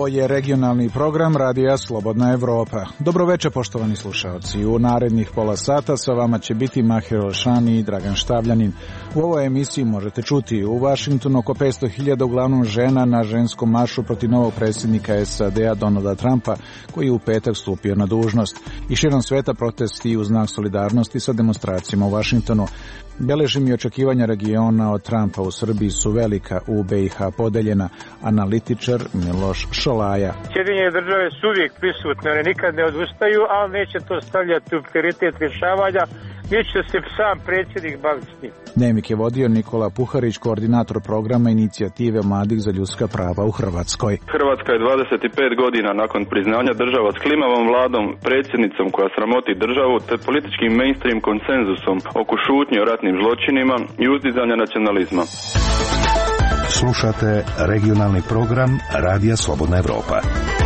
Ovo je regionalni program Radija Slobodna Evropa. Dobroveče, poštovani slušaoci. U narednih pola sata sa vama će biti Mahir Elšani i Dragan Štavljanin. U ovoj emisiji možete čuti u Vašingtonu oko 500.000 uglavnom žena na ženskom maršu protiv novog predsjednika SAD-a Donalda Trumpa, koji je u petak stupio na dužnost. I širom sveta protesti u znak solidarnosti sa demonstracijama u Vašingtonu. Beležim i očekivanja regiona od Trumpa u Srbiji su velika, u BiH podeljena. Analitičar Miloš Šolaja. Sjedinjene države su uvijek prisutne, one nikad ne odustaju, ali neće to stavljati u prioritet rješavanja, gdje će se sam predsjednik baviti s njim. Dnevnik je vodio Nikola Puharić, koordinator programa Inicijative mladih za ljudska prava u Hrvatskoj. Hrvatska je 25 godina nakon priznanja država s klimavom vladom, predsjednicom koja sramoti državu, te političkim mainstream konsenzusom oko šutnje o ratnim zločinima i uzdizanja nacionalizma. Slušate regionalni program Radija Slobodna Evropa.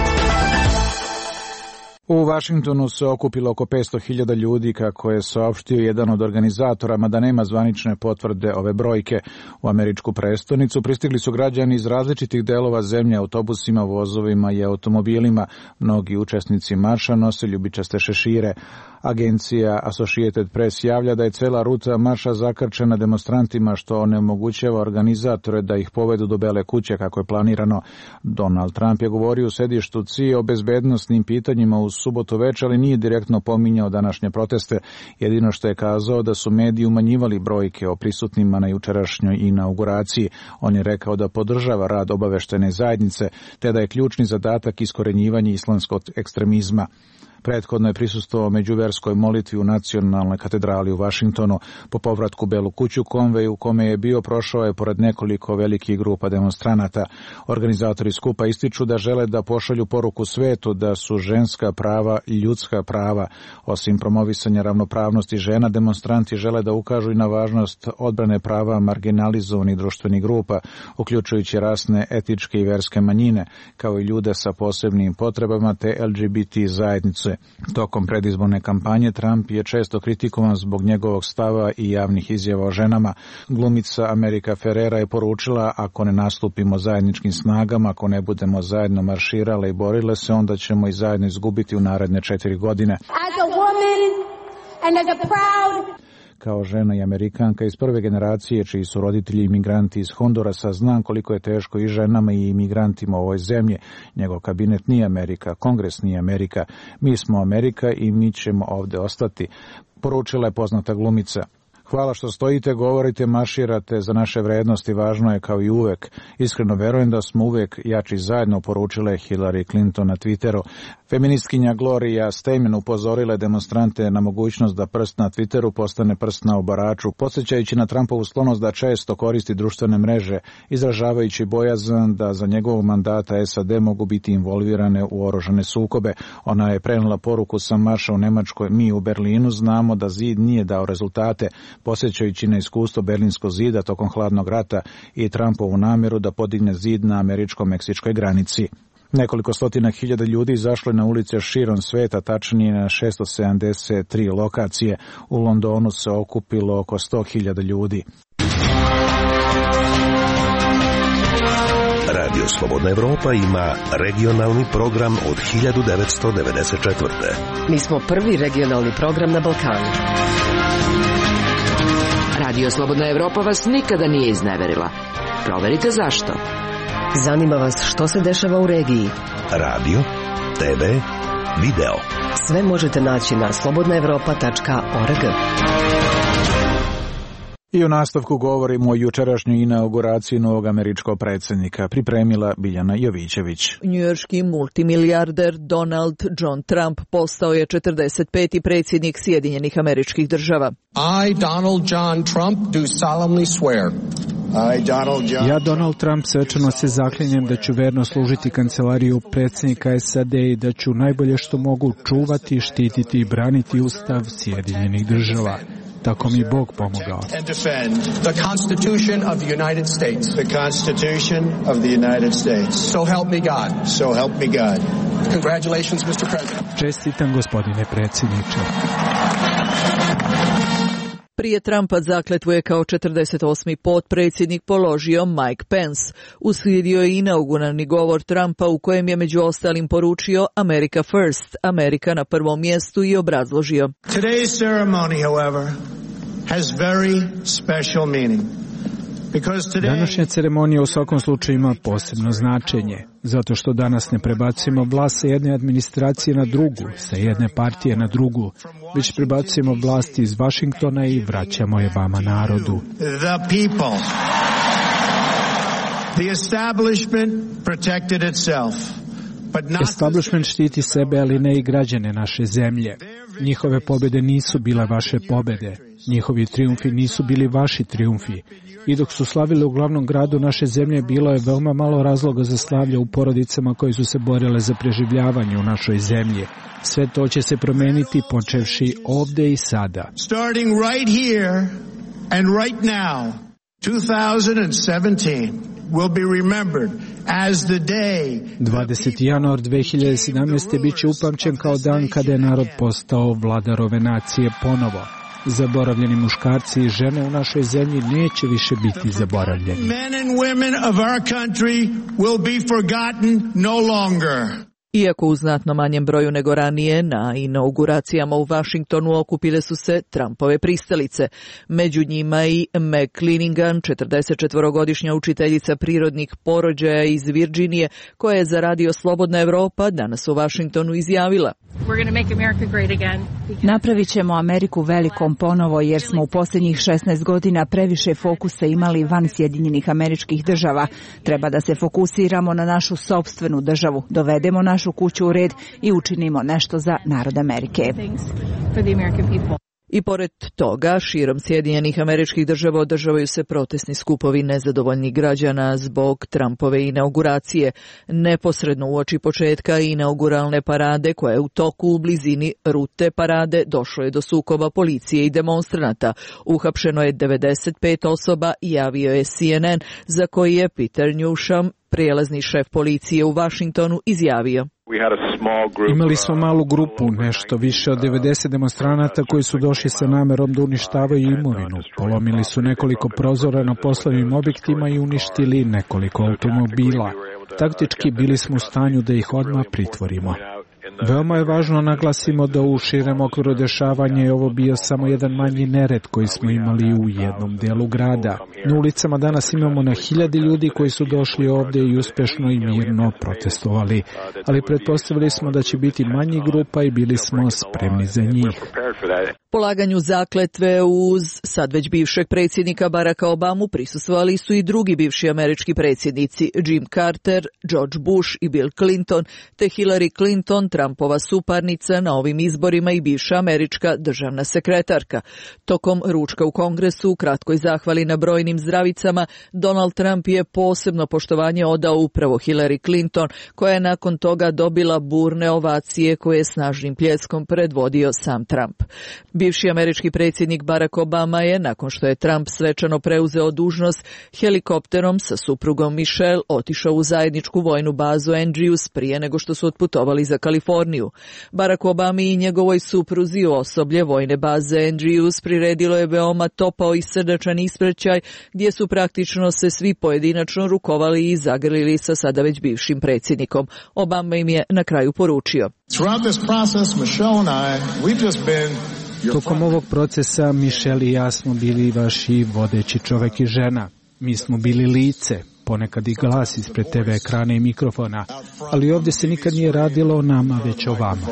U Vašingtonu se okupilo oko 500.000 ljudi, kako je saopštio jedan od organizatora, mada nema zvanične potvrde ove brojke. U američku prestonicu pristigli su građani iz različitih delova zemlje, autobusima, vozovima i automobilima. Mnogi učesnici marša nose ljubičaste šešire. Agencija Associated Press javlja da je cela ruta marša zakrčena demonstrantima, što onemogućava organizatore da ih povedu do Bele kuće kako je planirano. Donald Trump je govorio u sedištu CIA o bezbednosnim pitanjima u subotu večer, ali nije direktno pominjao današnje proteste. Jedino što je kazao da su mediji umanjivali brojke o prisutnima na jučerašnjoj inauguraciji. On je rekao da podržava rad obaveštene zajednice, te da je ključni zadatak iskorenjivanje islamskog ekstremizma. Prethodno je prisustvovao međuverskoj molitvi u Nacionalnoj katedrali u Vašingtonu. Po povratku Belu kuću, konvoj u kome je bio prošao je pored nekoliko velikih grupa demonstranata. Organizatori skupa ističu da žele da pošalju poruku svetu da su ženska prava i ljudska prava. Osim promovisanja ravnopravnosti žena, demonstranti žele da ukažu i na važnost odbrane prava marginalizovanih društvenih grupa, uključujući rasne, etičke i verske manjine, kao i ljude sa posebnim potrebama te LGBT zajednice. Tokom predizborne kampanje Trump je često kritikovan zbog njegovog stava i javnih izjava o ženama. Glumica Amerika Ferrera je poručila: ako ne nastupimo zajedničkim snagama, ako ne budemo zajedno marširale i borile se, onda ćemo i zajedno izgubiti u naredne 4 godine. As a woman and as a proud Kao žena i Amerikanka iz prve generacije, čiji su roditelji imigranti iz Hondurasa, znam koliko je teško i ženama i imigrantima u ovoj zemlji. Njegov kabinet nije Amerika, Kongres nije Amerika. Mi smo Amerika i mi ćemo ovde ostati, poručila je poznata glumica. Hvala što stojite, govorite, marširate za naše vrednosti, važno je kao i uvek. Iskreno verujem da smo uvek jači zajedno, poručila je Hillary Clinton na Twitteru. Feministkinja Gloria Steinem upozorila demonstrante na mogućnost da prst na Twitteru postane prst na obaraču, podsjećajući na Trumpovu sklonost da često koristi društvene mreže, izražavajući bojazan da za njegovog mandata SAD mogu biti involvirane u oružane sukobe. Ona je prenela poruku sa marša u Nemačkoj: mi u Berlinu znamo da zid nije dao rezultate, posjećajući na iskustvo Berlinskog zida tokom hladnog rata i Trumpovu namjeru da podigne zid na američko-meksičkoj granici. Nekoliko stotina hiljada ljudi izašlo je na ulice širom sveta, tačnije na 673 lokacije. U Londonu se okupilo oko 100.000 ljudi. Radio Slobodna Evropa ima regionalni program od 1994. Mi smo prvi regionalni program na Balkanu. Radio Slobodna Evropa vas nikada nije izneverila. Proverite zašto. Zanima vas što se dešava u regiji. Radio, TV, video. Sve možete naći na slobodnaevropa.org. I u nastavku govorimo o jučerašnjoj inauguraciji novog američkog predsjednika, pripremila Biljana Jovićević. Njujorški multimilijarder Donald John Trump postao je 45. predsjednik Sjedinjenih Američkih Država. I, Donald John Trump, do solemnly swear. Ja, Donald Trump, svečano se zaklinjem da ću verno služiti kancelariju predsjednika SAD i da ću najbolje što mogu čuvati, štititi i braniti Ustav Sjedinjenih Država. Tako mi Bog pomogao. And defend the Constitution of the United States. The Constitution of the United States. So help me God. So help me God. Congratulations, Mr. President. Čestitam, gospodine predsjedniče. Prije Trumpa zakletvu je kao 48. potpredsjednik položio Mike Pence. Uslijedio je inauguralni govor Trumpa u kojem je među ostalim poručio America First, Amerika na prvom mjestu, i obrazložio: Today's ceremony, however, has very special meaning. Današnja ceremonija u svakom slučaju ima posebno značenje, zato što danas ne prebacujemo vlast sa jedne administracije na drugu, sa jedne partije na drugu, već prebacujemo vlast iz Vašingtona i vraćamo je vama, narodu. The people. The establishment protected itself. Establishment štiti sebe, ali ne i građane naše zemlje. Njihove pobjede nisu bile vaše pobjede. Njihovi trijumfi nisu bili vaši trijumfi. I dok su slavili u glavnom gradu naše zemlje, bilo je veoma malo razloga za slavlje u porodicama koje su se borile za preživljavanje u našoj zemlji. Sve to će se promeniti počevši ovdje i sada. Starting right here and right now, 2017 will be remembered as the day. 20. januar 2017. bit će upamćen kao dan kada je narod postao vladar ove nacije ponovo. Zaboravljeni muškarci i žene u našoj zemlji neće više biti zaboravljeni. Men and women of our country will be forgotten no longer. Iako u znatno manjem broju nego ranije, na inauguracijama u Vašingtonu okupile su se Trumpove pristalice. Među njima i Meg Cleanigan, 44-godišnja učiteljica prirodnih porođaja iz Virginije, koja je za radio Slobodna Evropa danas u Vašingtonu izjavila: Napravit ćemo Ameriku velikom ponovo, jer smo u posljednjih 16 godina previše fokusa imali van Sjedinjenih Američkih Država. Treba da se fokusiramo na našu sopstvenu državu, dovedemo našu kuću u red i učinimo nešto za narod Amerike. I pored toga, širom Sjedinjenih Američkih Država održavaju se protestni skupovi nezadovoljnih građana zbog Trumpove inauguracije. Neposredno uoči početka inauguralne parade, koja je u toku u blizini rute parade, došlo je do sukoba policije i demonstranata. Uhapšeno je 95 osoba, javio je CNN, za koji je Peter Newsham, prijelazni šef policije u Vašingtonu, izjavio: Imali smo malu grupu, nešto više od 90 demonstranata koji su došli sa namerom da uništavaju imovinu. Polomili su nekoliko prozora na poslovnim objektima i uništili nekoliko automobila. Taktički bili smo u stanju da ih odmah pritvorimo. Veoma je važno naglasimo da u širem okviru dešavanja je ovo bio samo jedan manji nered koji smo imali u jednom delu grada. Na ulicama danas imamo na hiljade ljudi koji su došli ovdje i uspešno i mirno protestovali, ali pretpostavili smo da će biti manji grupa i bili smo spremni za njih. Polaganju zakletve uz sad već bivšeg predsjednika Baracka Obamu prisustvovali su i drugi bivši američki predsjednici, Jim Carter, George Bush i Bill Clinton, te Hillary Clinton, Trumpova suparnica na ovim izborima i bivša američka državna sekretarka. Tokom ručka u Kongresu, u kratkoj zahvali na brojnim zdravicama, Donald Trump je posebno poštovanje odao upravo Hillary Clinton, koja je nakon toga dobila burne ovacije koje je snažnim pljeskom predvodio sam Trump. Bivši američki predsjednik Barack Obama je, nakon što je Trump svečano preuzeo dužnost, helikopterom sa suprugom Michelle otišao u zajedničku vojnu bazu Andrews prije nego što su otputovali za Kaliforniju. Barack Obama i njegovoj supruzi u osoblje vojne baze Andrews priredilo je veoma topao i srdačan ispraćaj, gdje su praktično se svi pojedinačno rukovali i zagrlili sa sada već bivšim predsjednikom. Obama im je na kraju poručio: Tokom ovog procesa Michelle i ja smo bili vaši vodeći čovjek i žena. Mi smo bili lice, ponekad i glas ispred TV ekrana i mikrofona, ali ovdje se nikad nije radilo o nama, već o vama.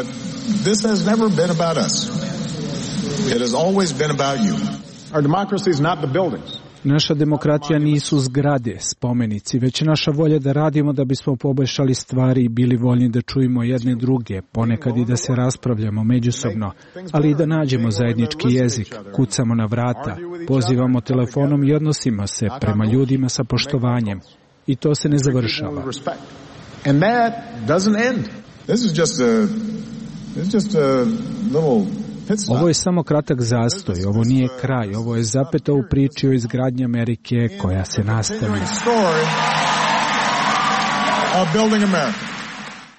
Naša demokratija nisu zgrade, spomenici, već naša volja da radimo da bismo poboljšali stvari i bili voljni da čujemo jedne druge, ponekad i da se raspravljamo međusobno, ali i da nađemo zajednički jezik, kucamo na vrata, pozivamo telefonom i odnosimo se prema ljudima sa poštovanjem. I to se ne završava. Ovo je samo kratak zastoj, ovo nije kraj, ovo je zapeta u priči o izgradnji Amerike koja se nastavlja.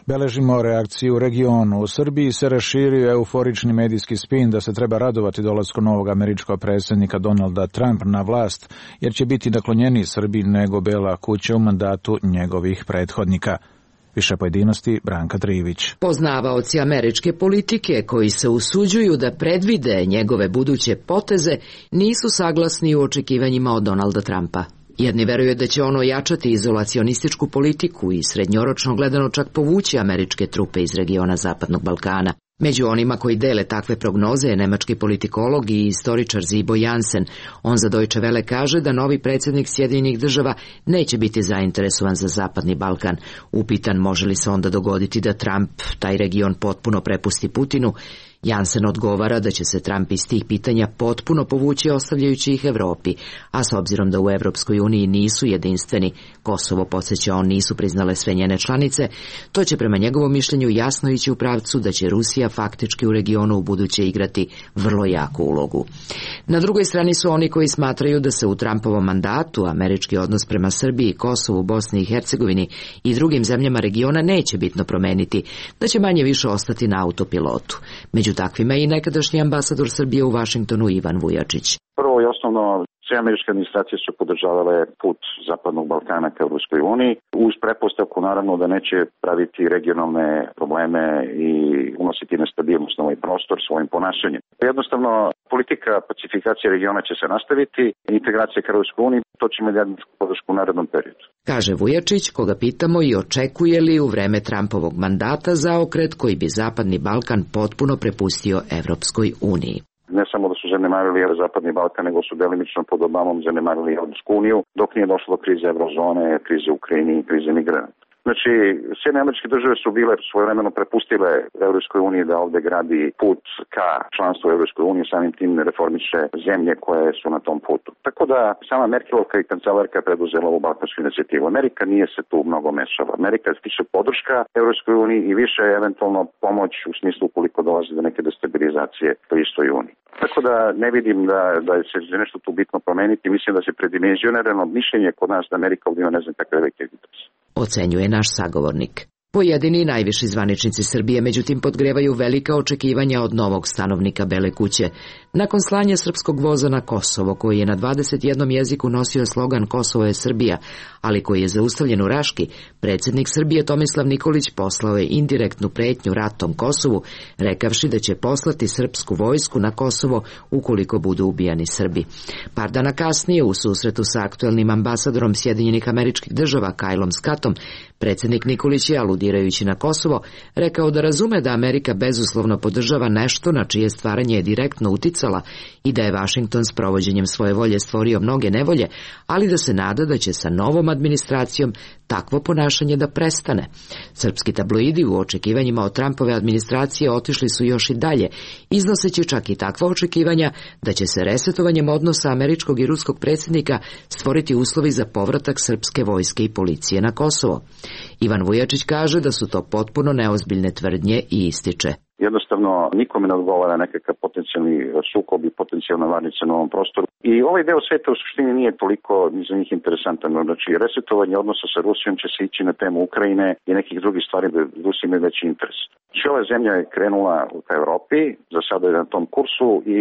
Beležimo reakciju u regionu. U Srbiji se raširio euforični medijski spin da se treba radovati dolasku novog američkog predsjednika Donalda Trumpa na vlast, jer će biti naklonjeniji Srbiji nego Bela kuća u mandatu njegovih prethodnika. Više pojedinosti, Branka Trivić. Poznavaoci američke politike koji se usuđuju da predvide njegove buduće poteze nisu saglasni u očekivanjima od Donalda Trumpa. Jedni veruju da će ono jačati izolacionističku politiku i srednjoročno gledano čak povući američke trupe iz regiona Zapadnog Balkana. Među onima koji dele takve prognoze je nemački politikolog i istoričar Zibo Jansen. On za Deutsche Welle kaže da novi predsjednik Sjedinjenih država neće biti zainteresovan za Zapadni Balkan. Upitan može li se onda dogoditi da Trump taj region potpuno prepusti Putinu, Jansen odgovara da će se Trump iz tih pitanja potpuno povući ostavljajući ih Evropi, a s obzirom da u Evropskoj uniji nisu jedinstveni, Kosovo, podsjeća on, nisu priznale sve njene članice, to će prema njegovom mišljenju jasno ići u pravcu da će Rusija faktički u regionu ubuduće igrati vrlo jaku ulogu. Na drugoj strani su oni koji smatraju da se u Trumpovom mandatu američki odnos prema Srbiji, Kosovu, Bosni i Hercegovini i drugim zemljama regiona neće bitno promeniti, da će manje više ostati na autopilotu. Među takvima i nekadašnji ambasador Srbije u Vašingtonu Ivan Vujačić. Prvo i osnovno, sve američke administracije su podržavale put Zapadnog Balkana ka Evropskoj uniji, uz pretpostavku naravno da neće praviti regionalne probleme i unositi nestabilnost na ovaj prostor svojim ponašanjem. Jednostavno, politika pacifikacije regiona će se nastaviti, integracija ka Evropskoj uniji, to će imati podršku u narednom periodu. Kaže Vujačić, koga pitamo i očekuje li u vreme Trumpovog mandata zaokret koji bi Zapadni Balkan potpuno prepustio Evropskoj uniji. Ne samo da su zanemarili Zapadni Balkan, nego su delimično pod Obamom zanemarili Evropsku uniju, dok nije došlo do krize Eurozone, krize u Ukrajini i krize migranata. Znači, Sjedinjene američke države su bile svojevremeno prepustile Evropskoj uniji da ovde gradi put ka članstvu Evropskoj uniji, samim tim reformiše zemlje koje su na tom putu. Tako da sama Merkelovka i kancelarka preduzela ovu balkansku inicijativu. Amerika nije se tu mnogo mešala. Amerika je više podrška Evropskoj uniji i više eventualno pomoć u smislu ukoliko dolazi do neke destabilizacije po istoj uniji. Tako da ne vidim da se nešto tu bitno promeniti. Mislim da se predimenzionirano mišljenje kod nas da Amerika ovdje ima ne znam kakve velike interese. Ocenjuje naš sagovornik. Pojedini najviši zvaničnici Srbije međutim podgrevaju velika očekivanja od novog stanovnika Bele kuće. Nakon slanja srpskog voza na Kosovo, koji je na 21 jeziku nosio slogan Kosovo je Srbija, ali koji je zaustavljen u Raški, predsjednik Srbije Tomislav Nikolić poslao je indirektnu pretnju ratom Kosovu, rekavši da će poslati srpsku vojsku na Kosovo ukoliko budu ubijani Srbi. Par dana kasnije, u susretu sa aktuelnim ambasadorom Sjedinjenih Američkih Država Kylom Scottom, predsjednik Nikolić je, aludirajući na Kosovo, rekao da razume da Amerika bezuslovno podržava nešto na čije stvaranje je direktno uticala i da je Vašington s provođenjem svoje volje stvorio mnoge nevolje, ali da se nada da će sa novom administracijom takvo ponašanje da prestane. Srpski tabloidi u očekivanjima od Trumpove administracije otišli su još i dalje, iznoseći čak i takva očekivanja da će se resetovanjem odnosa američkog i ruskog predsjednika stvoriti uslovi za povratak srpske vojske i policije na Kosovo. Ivan Vujačić kaže da su to potpuno neozbiljne tvrdnje i ističe: jednostavno nikome ne odgovara nekakav potencijalni sukob i potencijalna varnica na ovom prostoru. I ovaj deo sveta u suštini nije toliko za njih interesantan. Znači, resetovanje odnosa sa Rusijom će se ići na temu Ukrajine i nekih drugih stvari da Rusija ima veći interes. Znači, ova zemlja je krenula ka Evropi, za sada je na tom kursu i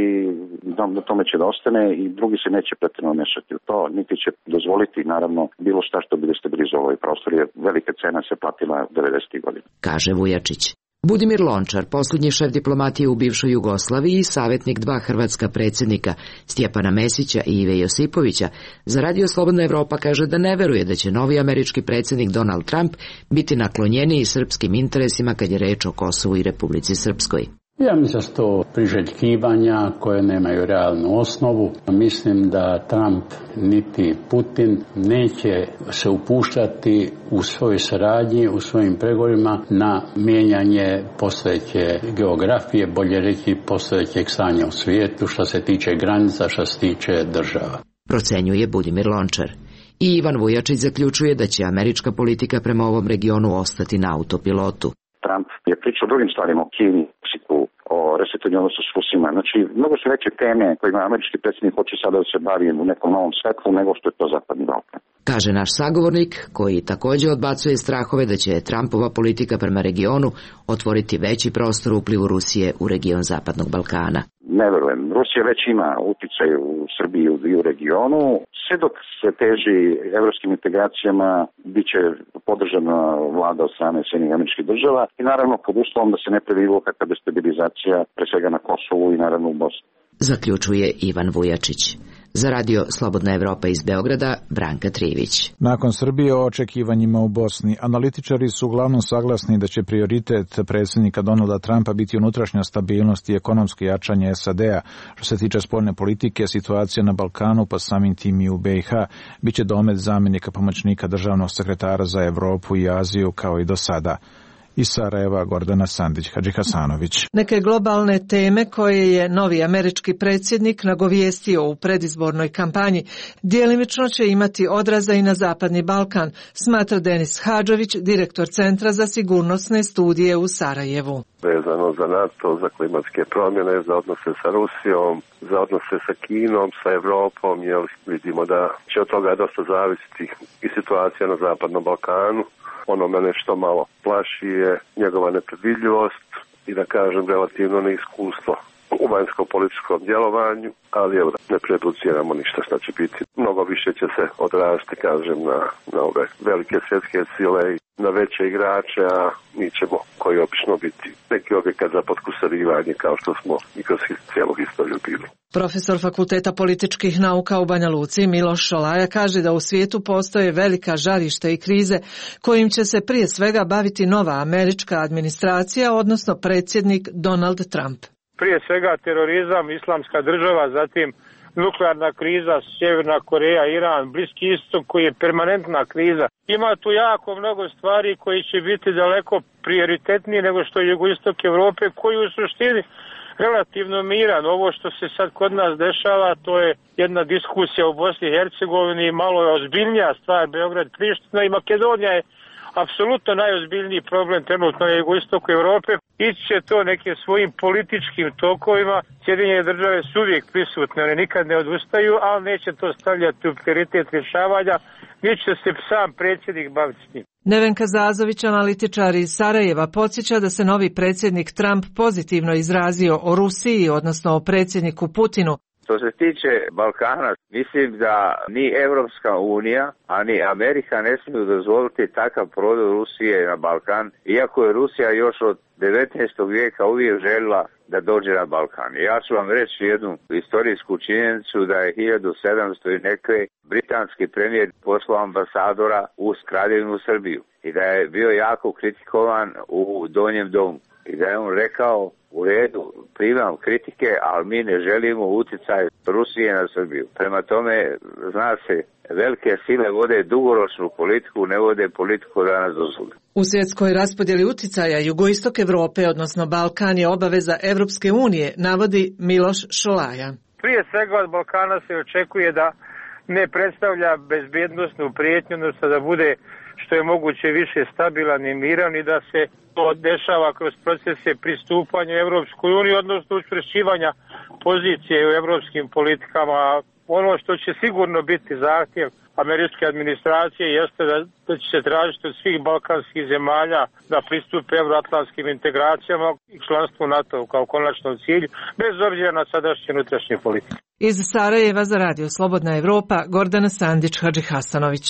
na tome će da ostane i drugi se neće pretjerano mešati u to, niti će dozvoliti, naravno, bilo šta što bi destabilizovalo ovaj prostor, jer velika cena se platila 90. godina. Kaže Vujačić. Budimir Lončar, posljednji šef diplomatije u bivšoj Jugoslaviji i savjetnik dva hrvatska predsjednika, Stjepana Mesića i Ive Josipovića, za Radio Slobodna Evropa kaže da ne veruje da će novi američki predsjednik Donald Trump biti naklonjeniji srpskim interesima kad je reč o Kosovu i Republici Srpskoj. Ja mislim da su to priželjkivanja koje nemaju realnu osnovu. Mislim da Trump niti Putin neće se upuštati u svojoj saradnji, u svojim pregovorima na mijenjanje postojeće geografije, bolje reći postojećeg stanja u svijetu što se tiče granica, što se tiče država. Procenjuje Budimir Lončar. I Ivan Vujačić zaključuje da će američka politika prema ovom regionu ostati na autopilotu. Trump je pričao o drugim stvarima, o Kini, o resetanju odnosa s Rusima. Znači, mnogo su veće teme kojima američki predsjednik hoće sada da se bavi u nekom novom svetlu nego što je to Zapadni Balkan. Kaže naš sagovornik, koji također odbacuje strahove da će Trumpova politika prema regionu otvoriti veći prostor uplivu Rusije u region Zapadnog Balkana. Ne verujem. Rusija već ima uticaj u Srbiji i u regionu. Sve dok se teži evropskim integracijama, bit će podržana vlada od strane Sjedinjenih Američkih Država i naravno pod uslovom da se ne prejavi bilo kakva destabilizacija, pre svega na Kosovu i naravno u Bosni. Zaključuje Ivan Vujačić. Za radio Slobodna Evropa iz Beograda, Branka Trivić. Nakon Srbije o očekivanjima u Bosni, analitičari su uglavnom saglasni da će prioritet predsjednika Donalda Trumpa biti unutrašnja stabilnost i ekonomsko jačanje SAD-a. Što se tiče spoljne politike, situacija na Balkanu, pa samim tim i u BiH, bit će domet zamjenika pomoćnika državnog sekretara za Evropu i Aziju kao i do sada. Iz Sarajeva Gordana Sandić-Hadžihasanović. Neke globalne teme koje je novi američki predsjednik nagovijestio u predizbornoj kampanji djelimično će imati odraza i na Zapadni Balkan, smatra Denis Hadžović, direktor Centra za sigurnosne studije u Sarajevu. Vezano za NATO, za klimatske promjene, za odnose sa Rusijom, za odnose sa Kinom, sa Evropom, jer vidimo da će od toga dosta zavisiti i situacija na Zapadnom Balkanu. Ono mene što malo plaši je njegova nepredvidljivost i da kažem relativno neiskustvo u vanjsko-političkom djelovanju, ali evo ne prejudiciramo ništa što će biti. Mnogo više će se odraziti, kažem, na ove velike svjetske sile i na veće igrače, a mi ćemo koji obično biti neki objekat za potkusurivanje kao što smo i kroz cijelu historiju bili. Profesor Fakulteta političkih nauka u Banja Luci Miloš Šolaja kaže da u svijetu postoje velika žarišta i krize kojim će se prije svega baviti nova američka administracija, odnosno predsjednik Donald Trump. Prije svega terorizam, islamska država, zatim nuklearna kriza, Sjeverna Koreja, Iran, Bliski istok koji je permanentna kriza. Ima tu jako mnogo stvari koji će biti daleko prioritetniji nego što je jugoistok Europe, koji u suštini relativno miran. Ovo što se sad kod nas dešava, to je jedna diskusija u Bosni i Hercegovini, malo je ozbiljnija stvar, Beograd, Priština i Makedonija je apsolutno najozbiljniji problem trenutno na jugoistoku Europe. Ići će to nekim svojim političkim tokovima. Sjedinjene države su uvijek prisutne, one nikad ne odustaju, ali neće to stavljati u prioritet rješavanja, niti će se sam predsjednik baviti s njim. Nevenka Zazović, analitičar iz Sarajeva, podsjeća da se novi predsjednik Trump pozitivno izrazio o Rusiji, odnosno o predsjedniku Putinu. Što se tiče Balkana, mislim da ni Evropska unija, a ni Amerika ne smiju dozvoliti takav prodor Rusije na Balkan, iako je Rusija još od 19. vijeka uvijek željela da dođe na Balkan. Ja ću vam reći jednu istorijsku činjenicu da je 1700 i neke britanski premijer poslao ambasadora u Kraljevinu Srbiju i da je bio jako kritikovan u Donjem domu i da je on rekao: u redu, primam kritike, ali mi ne želimo utjecaj Rusije na Srbiju. Prema tome, zna se, velike sile vode dugoročnu politiku, ne vode politiku danas do suda. U svjetskoj raspodjeli utjecaja jugoistok Europe, odnosno Balkan, je obaveza Evropske unije, navodi Miloš Šolaja. Prije svega od Balkana se očekuje da ne predstavlja bezbjednosnu prijetnju, odnosno da bude što je moguće više stabilan i miran i da se to dešava kroz procese pristupanja Evropskoj uniji, odnosno učvršćivanja pozicije u evropskim politikama. Ono što će sigurno biti zahtjev američke administracije jeste da će se tražiti od svih balkanskih zemalja da pristupe euroatlantskim integracijama i članstvu NATO kao konačnom cilju, bez obzira na sadašnje unutrašnje politike. Iz Sarajeva za radio Slobodna Evropa, Gordana Sandić-Hadžihasanović.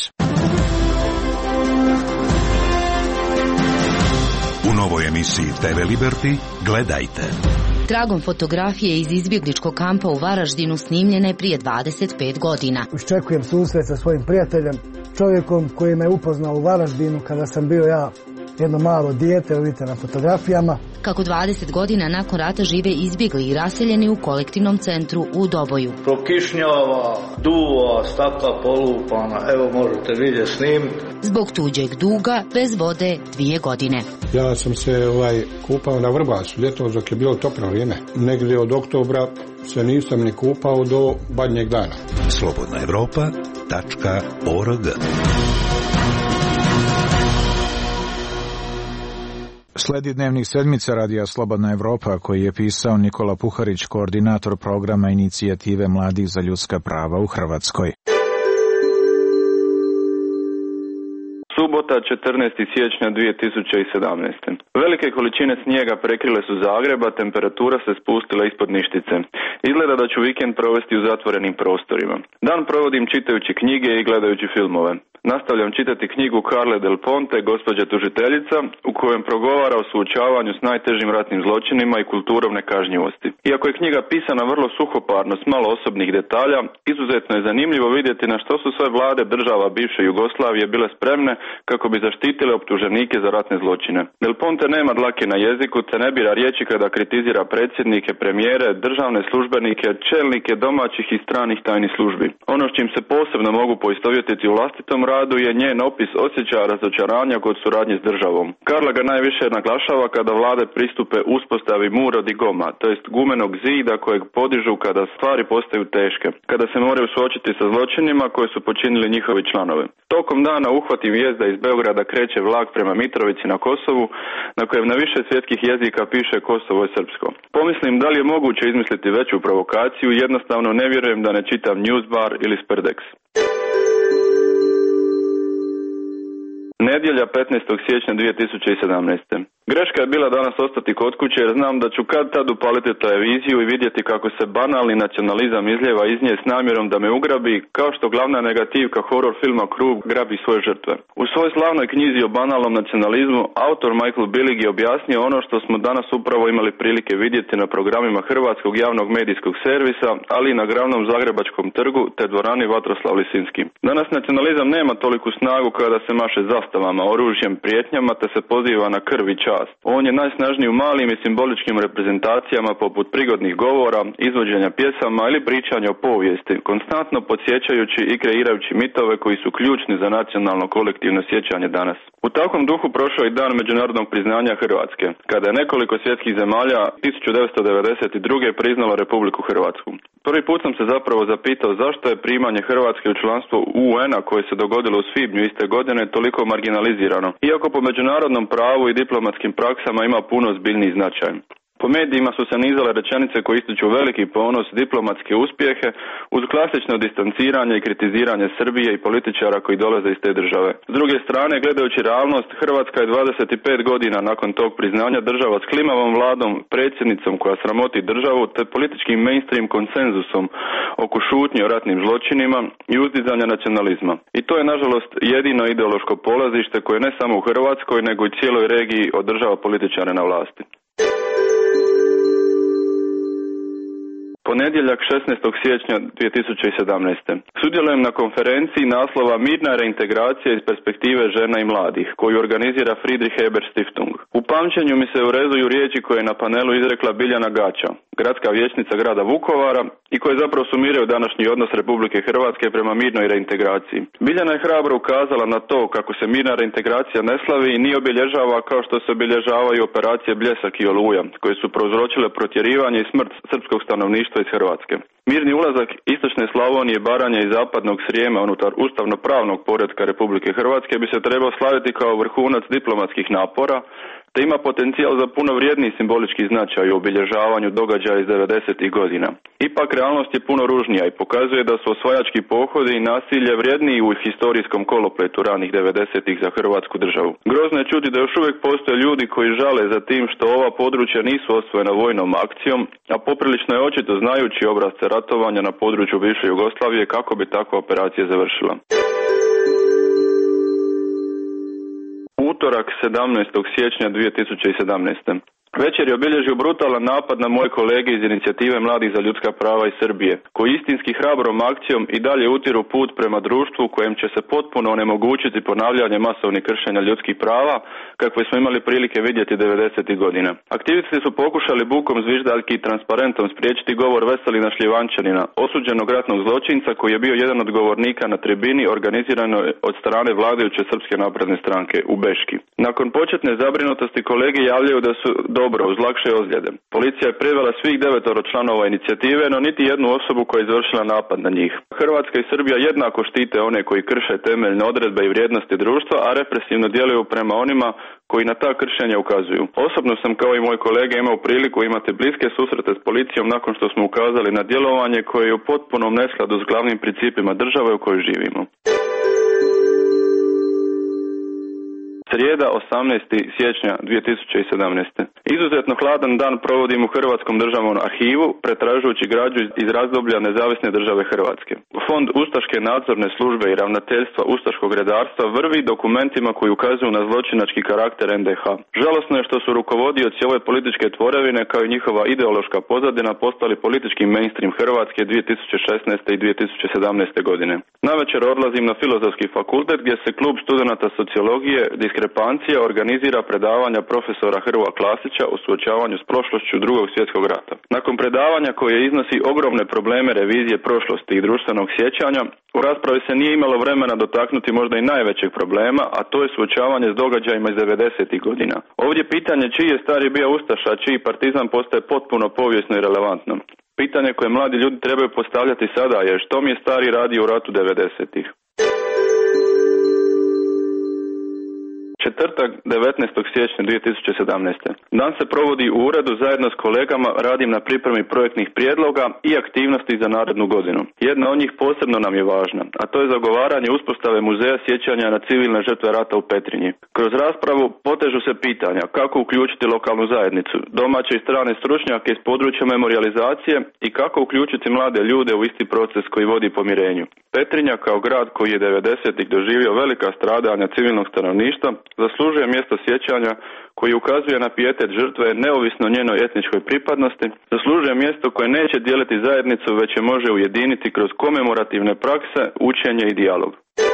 U novoj emisiji TV Liberty gledajte. Tragom fotografije iz izbjegličkog kampa u Varaždinu snimljene prije 25 godina. Iščekujem susret sa svojim prijateljem, čovjekom koji me upoznao u Varaždinu kada sam bio ja jedno malo dijete, vidite na fotografijama. Kako 20 godina nakon rata žive izbjegli i raseljeni u kolektivnom centru u Doboju. Prokišnjava, duva, stakla polupana, evo možete vidjeti snimiti. Zbog tuđeg duga, bez vode 2 godine. Ja sam se kupao na Vrbasu ljetom dok je bilo toplo vrijeme. Negdje od oktobra se nisam ni kupao do badnjeg dana. slobodnaevropa.org Sledi dnevnih sedmica radija Slobodna Evropa koji je pisao Nikola Puharić, koordinator programa Inicijative mladih za ljudska prava u Hrvatskoj. Subota, 14. siječnja 2017. Velike količine snijega prekrile su Zagreb, a temperatura se spustila ispod ništice. Izgleda da ću vikend provesti u zatvorenim prostorima. Dan provodim čitajući knjige i gledajući filmove. Nastavljam čitati knjigu Carle Del Ponte, Gospođa tužiteljica, u kojem progovara o suočavanju s najtežim ratnim zločinima i kulturom nekažnjivosti. Iako je knjiga pisana vrlo suhoparno s malo osobnih detalja, izuzetno je zanimljivo vidjeti na što su sve vlade država bivše Jugoslavije bile spremne kako bi zaštitile optuženike za ratne zločine. Del Ponte nema dlake na jeziku, te ne bira riječi kada kritizira predsjednike, premijere, državne službenike, čelnike domaćih i stranih tajnih službi. Ono s čim se posebno mogu poistovjetiti u vlastitom radu je njen opis osjećaja razočaranja kod suradnje s državom. Carla ga najviše naglašava kada vlade pristupe uspostavi muro di goma, to jest gumenog zida kojeg podižu kada stvari postaju teške, kada se moraju suočiti sa zločinima koje su počinili njihovi članovi. Tokom dana uhvatim vijest da iz Beograda kreće vlak prema Mitrovici na Kosovu, na kojem na više svjetskih jezika piše Kosovo je srpsko. Pomislim da li je moguće izmisliti veću provokaciju, jednostavno ne vjerujem da ne čitam Newsbar ili Sperdex. Nedjelja, 15. siječnja 2017. Greška je bila danas ostati kod kuće jer znam da ću kad tad upaliti televiziju i vidjeti kako se banalni nacionalizam izljeva iz nje s namjerom da me ugrabi, kao što glavna negativka horror filma Krug grabi svoje žrtve. U svojoj slavnoj knjizi o banalnom nacionalizmu autor Michael Billig je objasnio ono što smo danas upravo imali prilike vidjeti na programima Hrvatskog javnog medijskog servisa, ali i na glavnom Zagrebačkom trgu te dvorani Vatroslav Lisinski. Danas nacionalizam nema toliku snagu kada se maše zastavama, oružjem, prijetnjama te se poziva na krv i čast. On je najsnažniji u malim i simboličkim reprezentacijama poput prigodnih govora, izvođenja pjesama ili pričanja o povijesti, konstantno podsjećajući i kreirajući mitove koji su ključni za nacionalno kolektivno sjećanje danas. U takvom duhu prošao i dan međunarodnog priznanja Hrvatske, kada je nekoliko svjetskih zemalja 1992. priznalo Republiku Hrvatsku. Prvi put sam se zapravo zapitao zašto je primanje Hrvatske u članstvo UN-a koje se dogodilo u svibnju iste godine toliko marginalizirano, iako po međunarodnom pravu i diplomatskim praksama ima puno zbiljniji značaj. Po medijima su se nizale rečenice koje ističu veliki ponos, diplomatske uspjehe, uz klasično distanciranje i kritiziranje Srbije i političara koji dolaze iz te države. S druge strane, gledajući realnost, Hrvatska je 25 godina nakon tog priznanja država s klimavom vladom, predsjednicom koja sramoti državu, te političkim mainstream konsenzusom oko šutnje o ratnim zločinima i uzdizanja nacionalizma. I to je, nažalost, jedino ideološko polazište koje ne samo u Hrvatskoj, nego i cijeloj regiji održava političare na vlasti. Ponedjeljak, 16. siječnja 2017. Sudjelujem na konferenciji naslova Mirna reintegracija iz perspektive žena i mladih, koju organizira Friedrich Ebert Stiftung. U pamćenju mi se urezuju riječi koje je na panelu izrekla Biljana Gaća, gradska vijećnica grada Vukovara, i koje zapravo sumiraju današnji odnos Republike Hrvatske prema mirnoj reintegraciji. Biljana je hrabro ukazala na to kako se mirna reintegracija ne slavi i nije obilježava kao što se obilježavaju operacije Bljesak i Oluja, koje su prouzročile protjerivanje i smrt srpskog stanovništva iz Hrvatske. Mirni ulazak istočne Slavonije, Baranje i zapadnog Srijema unutar ustavno-pravnog poretka Republike Hrvatske bi se trebao slaviti kao vrhunac diplomatskih napora, te ima potencijal za puno vrijedniji simbolički značaj u obilježavanju događaja iz 90. godina. Ipak realnost je puno ružnija i pokazuje da su osvajački pohodi i nasilje vrijedniji u historijskom kolopletu ranih 90. za Hrvatsku državu. Grozno je čuti da još uvijek postoje ljudi koji žale za tim što ova područja nisu osvojena vojnom akcijom, a poprilično je očito znajući obrazce ratovanja na području bivše Jugoslavije kako bi takva operacija završila. Utorak, 17. siječnja 2017. Večer je obilježio brutalan napad na moje kolege iz Inicijative mladih za ljudska prava iz Srbije, koji istinski hrabrom akcijom i dalje utiru put prema društvu kojem će se potpuno onemogućiti ponavljanje masovnih kršenja ljudskih prava, kakve smo imali prilike vidjeti 90. godina. Aktivisti su pokušali bukom zviždaljki i transparentom spriječiti govor Veselina Šljivančanina, osuđenog ratnog zločinca koji je bio jedan od govornika na tribini organizirano od strane vladajuće Srpske napredne stranke u Beški. Nakon početne zabrinutosti kolege javljaju da su do dobro uz lakše ozljede. Policija je privela svih 9 članova inicijative, no niti jednu osobu koja je izvršila napad na njih. Hrvatska i Srbija jednako štite one koji krše temeljne odredbe i vrijednosti društva, a represivno djeluju prema onima koji na ta kršenja ukazuju. Osobno sam kao i moj kolega imao priliku imati bliske susrete s policijom nakon što smo ukazali na djelovanje koje je u potpunom neskladu s glavnim principima države u kojoj živimo. Srijeda, 18. siječnja 2017. Izuzetno hladan dan provodim u Hrvatskom državnom arhivu, pretražujući građu iz razdoblja nezavisne države Hrvatske. Fond Ustaške nadzorne službe i ravnateljstva Ustaškog redarstva vrvi dokumentima koji ukazuju na zločinački karakter NDH. Žalosno je što su rukovodioci ove političke tvorevine kao i njihova ideološka pozadina postali politički mainstream Hrvatske 2016. i 2017. godine. Navečer odlazim na Filozofski fakultet gdje se klub studenata sociologije diskrepancija organizira predavanja profesora Hrvoja Klasića o suočavanju s prošlošću Drugog svjetskog rata. Nakon predavanja koje iznosi ogromne probleme revizije prošlosti i društvenog sjećanja, u raspravi se nije imalo vremena dotaknuti možda i najvećeg problema, a to je suočavanje s događajima iz 90. godina. Ovdje pitanje čiji je stari bio ustaša, a čiji partizan postaje potpuno povijesno i relevantno. Pitanje koje mladi ljudi trebaju postavljati sada je što mi je stari radio u ratu 90-ih. Četvrtak, 19. siječnja 2017. Dan se provodi u uredu, zajedno s kolegama radim na pripremi projektnih prijedloga i aktivnosti za narednu godinu. Jedna od njih posebno nam je važna, a to je zagovaranje uspostave muzeja sjećanja na civilne žrtve rata u Petrinji. Kroz raspravu potežu se pitanja kako uključiti lokalnu zajednicu, domaće i strane stručnjake iz područja memorijalizacije i kako uključiti mlade ljude u isti proces koji vodi pomirenju. Petrinja kao grad koji je 90-ih doživio velika stradanja civilnog stanovništva zaslužuje mjesto sjećanja koji ukazuje na pijetet žrtve neovisno njenoj etničkoj pripadnosti, zaslužuje mjesto koje neće dijeliti zajednicu već je može ujediniti kroz komemorativne prakse, učenje i dijalog.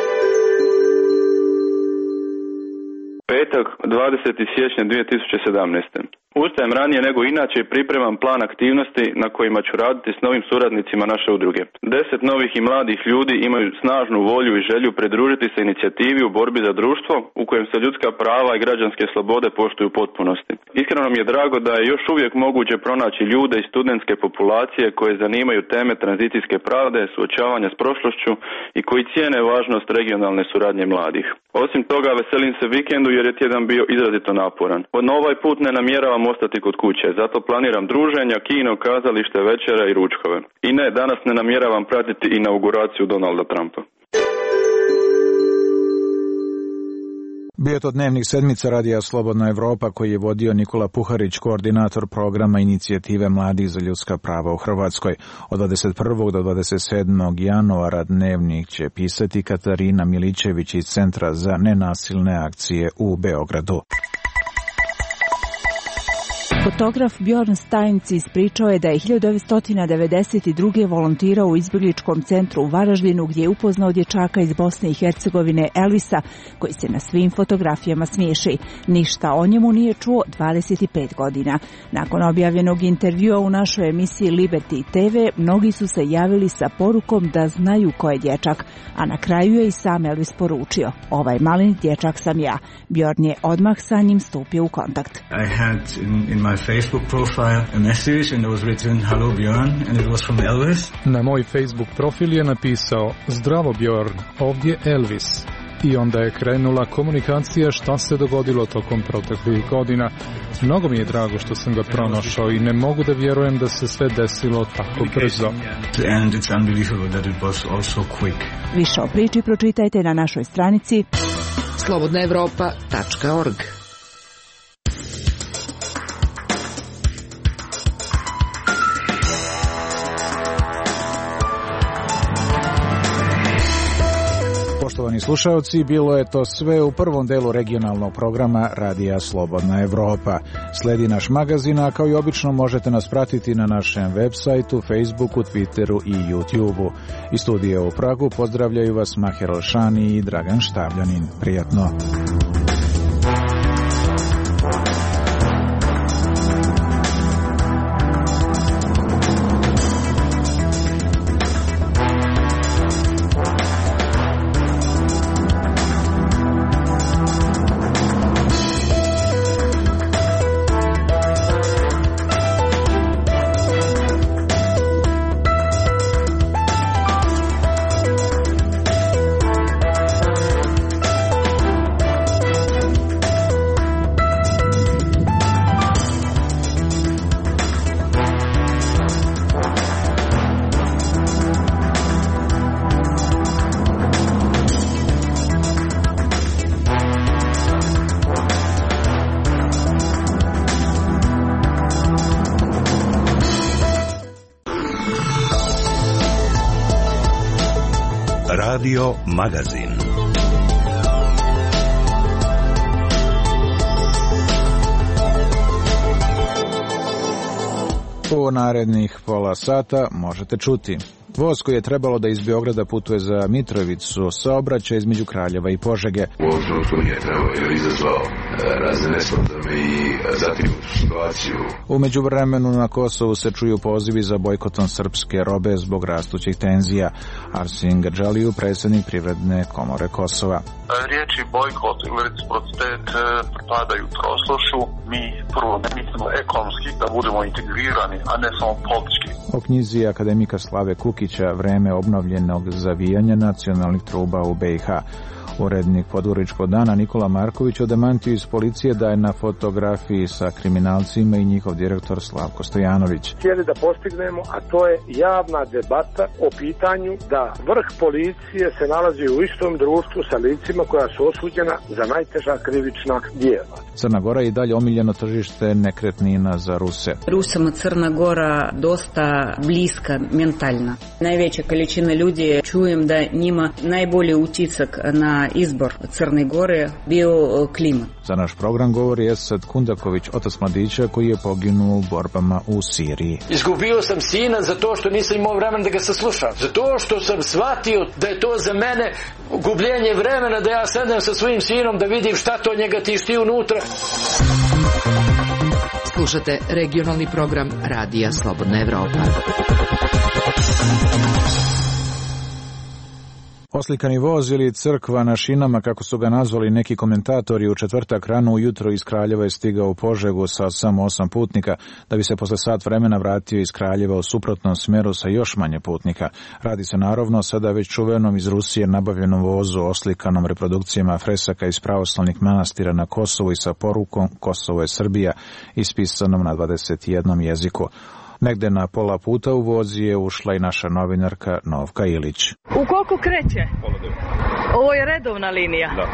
Petak, 20. siječnja 2017. Ustajem ranije nego inače i pripremam plan aktivnosti na kojima ću raditi s novim suradnicima naše udruge. 10 novih i mladih ljudi imaju snažnu volju i želju pridružiti se inicijativi u borbi za društvo u kojem se ljudska prava i građanske slobode poštuju u potpunosti. Iskreno mi je drago da je još uvijek moguće pronaći ljude iz studentske populacije koje zanimaju teme tranzicijske pravde, suočavanja s prošlošću i koji cijene važnost regionalne suradnje mladih. Osim toga, veselim se vikendu jer je tjedan bio izrazito naporan. No ovaj put ne namjeravam ostati kod kuće, zato planiram druženja, kino, kazalište, večere i ručkove. I ne, danas ne namjeravam pratiti inauguraciju Donalda Trumpa. Bio je to dnevnik sedmice Radija Slobodna Evropa koji je vodio Nikola Puharić, koordinator programa inicijative Mladih za ljudska prava u Hrvatskoj. Od 21. do 27. januara dnevnik će pisati Katarina Milićević iz Centra za nenasilne akcije u Beogradu. Fotograf Bjorn Steinc ispričao je da je 1992. volontirao u izbjegličkom centru u Varaždinu gdje je upoznao dječaka iz Bosne i Hercegovine Elvisa koji se na svim fotografijama smiješi. Ništa o njemu nije čuo 25 godina. Nakon objavljenog intervjua u našoj emisiji Liberty TV, mnogi su se javili sa porukom da znaju ko je dječak, a na kraju je i sam Elvis poručio: ovaj maleni dječak sam ja. Bjorn je odmah sa njim stupio u kontakt. I had in my Facebook profile a message and it was written hello Bjorn and it was from Elvis. Na moj Facebook profil je napisao: zdravo Bjorn, ovdje Elvis. I onda je krenula komunikacija šta se dogodilo tokom proteklih godina. Mnogo mi je drago što sam ga pronašao i ne mogu da vjerujem da se sve desilo tako brzo. And it's unbelievable that it was also quick. Više o priči pročitajte na našoj stranici slobodnaevropa.org. Poštovani slušalci, bilo je to sve u prvom delu regionalnog programa Radija Slobodna Evropa. Sledi naš magazin, a kao i obično možete nas pratiti na našem web sajtu, Facebooku, Twitteru i YouTubeu. Iz studija u Pragu pozdravljaju vas Maher Alšani i Dragan Štavljanin. Prijatno! Radio Magazin. U narednih pola sata možete čuti. Voz koji je trebalo da iz Beograda putuje za Mitrovicu saobraća između Kraljeva i Požege. U ovom trenutku nije trebalo jer izazvao razne nesporazumi i zategnutu situaciju. U međuvremenu na Kosovu se čuju pozivi za bojkotom srpske robe zbog rastućih tenzija. Arsin Gadžaliju, predsjednik Privredne komore Kosova. Riječi bojkot ili reciprocitet pripadaju troslošu. Mi prvo ne mislimo ekonomski da budemo integrirani, a ne samo politički. O knjizi akademika Slave Kukića Vreme obnovljenog zavijanja nacionalnih truba u BiH. Urednik Podgoričkog dana Nikola Marković o demantiju iz policije da je na fotografiji sa kriminalcima i njihov direktor Slavko Stojanović. Htjeli da postignemo, a to je javna debata o pitanju da vrh policije se nalazi u istom društvu sa licima koja su osuđena za najteža krivična djela. Crna Gora je i dalje omiljeno tržište nekretnina za Ruse. Rusama Crna Gora dosta bliska mentalna. Najveća količina ljudi, čujem da njima najbolji utisak na izbor Crne Gore bio klimat. Za naš program govori Esad Kundaković, otac mladića koji je poginuo u borbama u Siriji. Izgubio sam sina zato što nisam imao vremena da ga saslušam. Zato što sam shvatio da je to za mene gubljenje vremena, da ja sedem sa svojim sinom da vidim šta to njega tišti unutra. Slušate regionalni program Radija Slobodna Evropa. Oslikani voz ili crkva na šinama, kako su ga nazvali neki komentatori, u četvrtak rano ujutro iz Kraljeva je stigao u Požegu sa samo 8 putnika, da bi se posle sat vremena vratio iz Kraljeva u suprotnom smeru sa još manje putnika. Radi se naravno sada već čuvenom iz Rusije nabavljenom vozu oslikanom reprodukcijama fresaka iz pravoslavnih manastira na Kosovu i sa porukom Kosovo je Srbija, ispisanom na 21 jeziku. Negde na pola puta u vozi je ušla i naša novinarka Novka Ilić. U koliko kreće? Ovo je redovna linija. Da.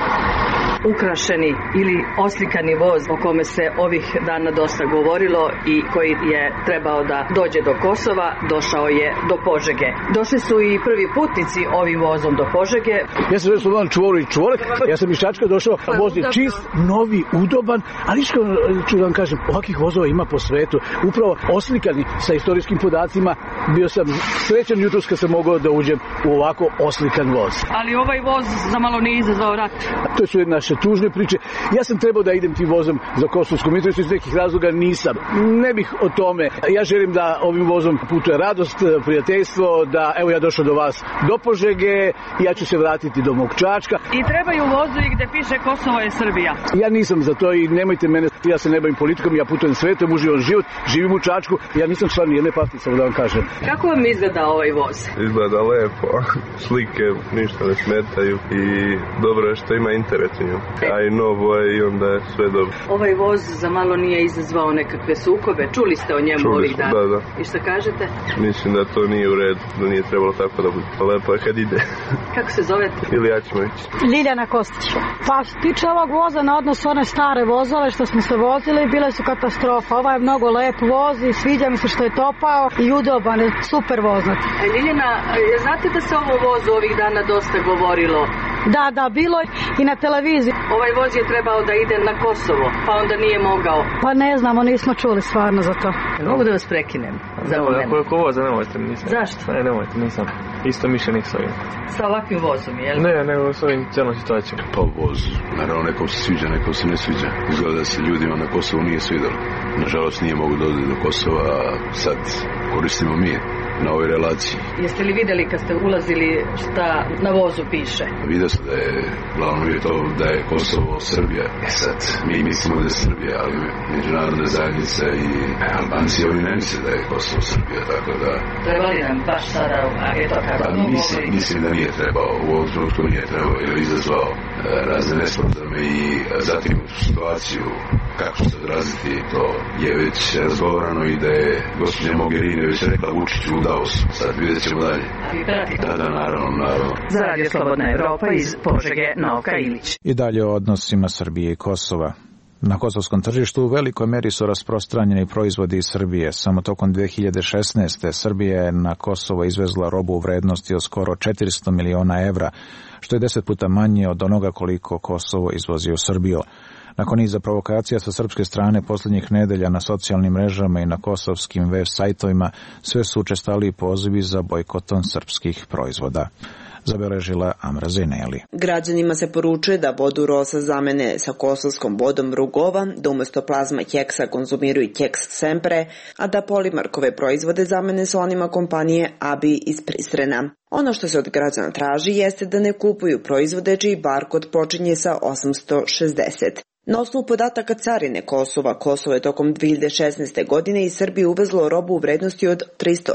Ukrašeni ili oslikani voz o kome se ovih dana dosta govorilo i koji je trebao da dođe do Kosova, došao je do Požege. Došli su i prvi putnici ovim vozom do Požege. Ja sam Slobodan Čvorić, ja sam iz Čačka došao, voz je čist, novi, udoban, ali iskreno ću da vam kažem, ovakvih vozova ima po svetu, upravo oslikani sa istorijskim podacima. Bio sam srećan jutros kad sam mogao da uđem u ovako oslikan voz. Ali ovaj voz za malo nije izazvao rat. To su naše tužne priče. Ja sam trebao da idem tim vozom za Kosovsku Mitrovicu, iz nekih razloga nisam. Ne bih o tome. Ja želim da ovim vozom putuje radost, prijateljstvo, da evo ja došao do vas do Požege, ja ću se vratiti do mog Čačka. I trebaju vozovi gde piše Kosovo je Srbija. Ja nisam za to i nemojte mene, ja se ne bavim politikom, ja putujem svetom, uživam život, živim u Čačku, ja nisam član nijedne partije, samo da vam kažem. Kako vam izgleda ovaj voz? Izgleda lepo, slike ništa ne smetaju i dobro je što ima interes u njom. A i novo je i onda je sve dobro. Ovaj voz za malo nije izazvao nekakve sukobe, čuli ste o njemu ovih dana. Da. I šta kažete? Mislim da to nije u redu, da nije trebalo tako da bude. Lepo je kad ide. Kako se zovete? Ilija Ćmović. Ljiljana Kostić. Pa tiče ovog voza na odnos one stare vozove što smo se vozili, bile su katastrofa. Ovaj je mnogo lep voz i sviđa mi se što je topao i udoban, super voznat. Ljiljana, znate da se ovo vozu ovih dana dosta govorilo? Da, bilo je i na televiziji. Ovaj voz je trebao da ide na Kosovo, pa onda nije mogao. Pa ne znamo, nismo čuli stvarno za to. Mogu da vas prekinem? Ako voza nemojte, nisam. Zašto? Ne, nemojte, nisam. Isto mišljenik s ovim. Sa ovakvim vozom, jel? Ne, nego s ovim cijelom situacijom. Pa voz, naravno nekom se sviđa, nekom se ne sviđa. Izgleda da se ljudima na Kosovu nije svidjelo. Nažalost nije mogu da ode do Kosova, a sad koristimo mi na ovoj relaciji. Jeste li vidjeli kad ste ulazili šta na vozu piše? Vidio sam da je glavno je to da je Kosovo Srbija. Sad, mi mislimo da je Srbija, ali međunarodna zajednica i Albanci oni ne misle da je Kosovo Srbija, tako da... Treba li nam baš sada to kako mislim da nije trebao, u ovom trenutku nije trebao, jer je izazvao razne nesporazumi i zategnutu situaciju. Kako se odraziti, to je već razgovarano i da je gospođa Mogherini već rekla Vučiću u Davosu. Sad vidjet ćemo dalje. Da, naravno. Za Radio Slobodna Evropa iz Požege, Novka Ilić. I dalje o odnosima Srbije i Kosova. Na kosovskom tržištu u velikoj meri su rasprostranjeni proizvodi iz Srbije. Samo tokom 2016. Srbija je na Kosovo izvezla robu u vrednosti od skoro 400 miliona evra, što je 10 puta manje od onoga koliko Kosovo izvozi u Srbiju. Nakon niza provokacija sa srpske strane posljednjih nedelja na socijalnim mrežama i na kosovskim web sajtovima, sve su učestali pozivi za bojkotom srpskih proizvoda. Zabeležila Amra Zeneli. Građanima se poručuje da vodu rosa zamene sa kosovskom vodom Rugova, da umjesto plazma keksa konzumiraju keks Sempre, a da Polimarkove proizvode zamene sa onima kompanije Abi iz Pristrena. Ono što se od građana traži jeste da ne kupuju proizvode čiji barkod počinje sa 860. Na osnovu podataka carine Kosova, Kosovo je tokom 2016. godine iz Srbije uvezlo robu u vrednosti od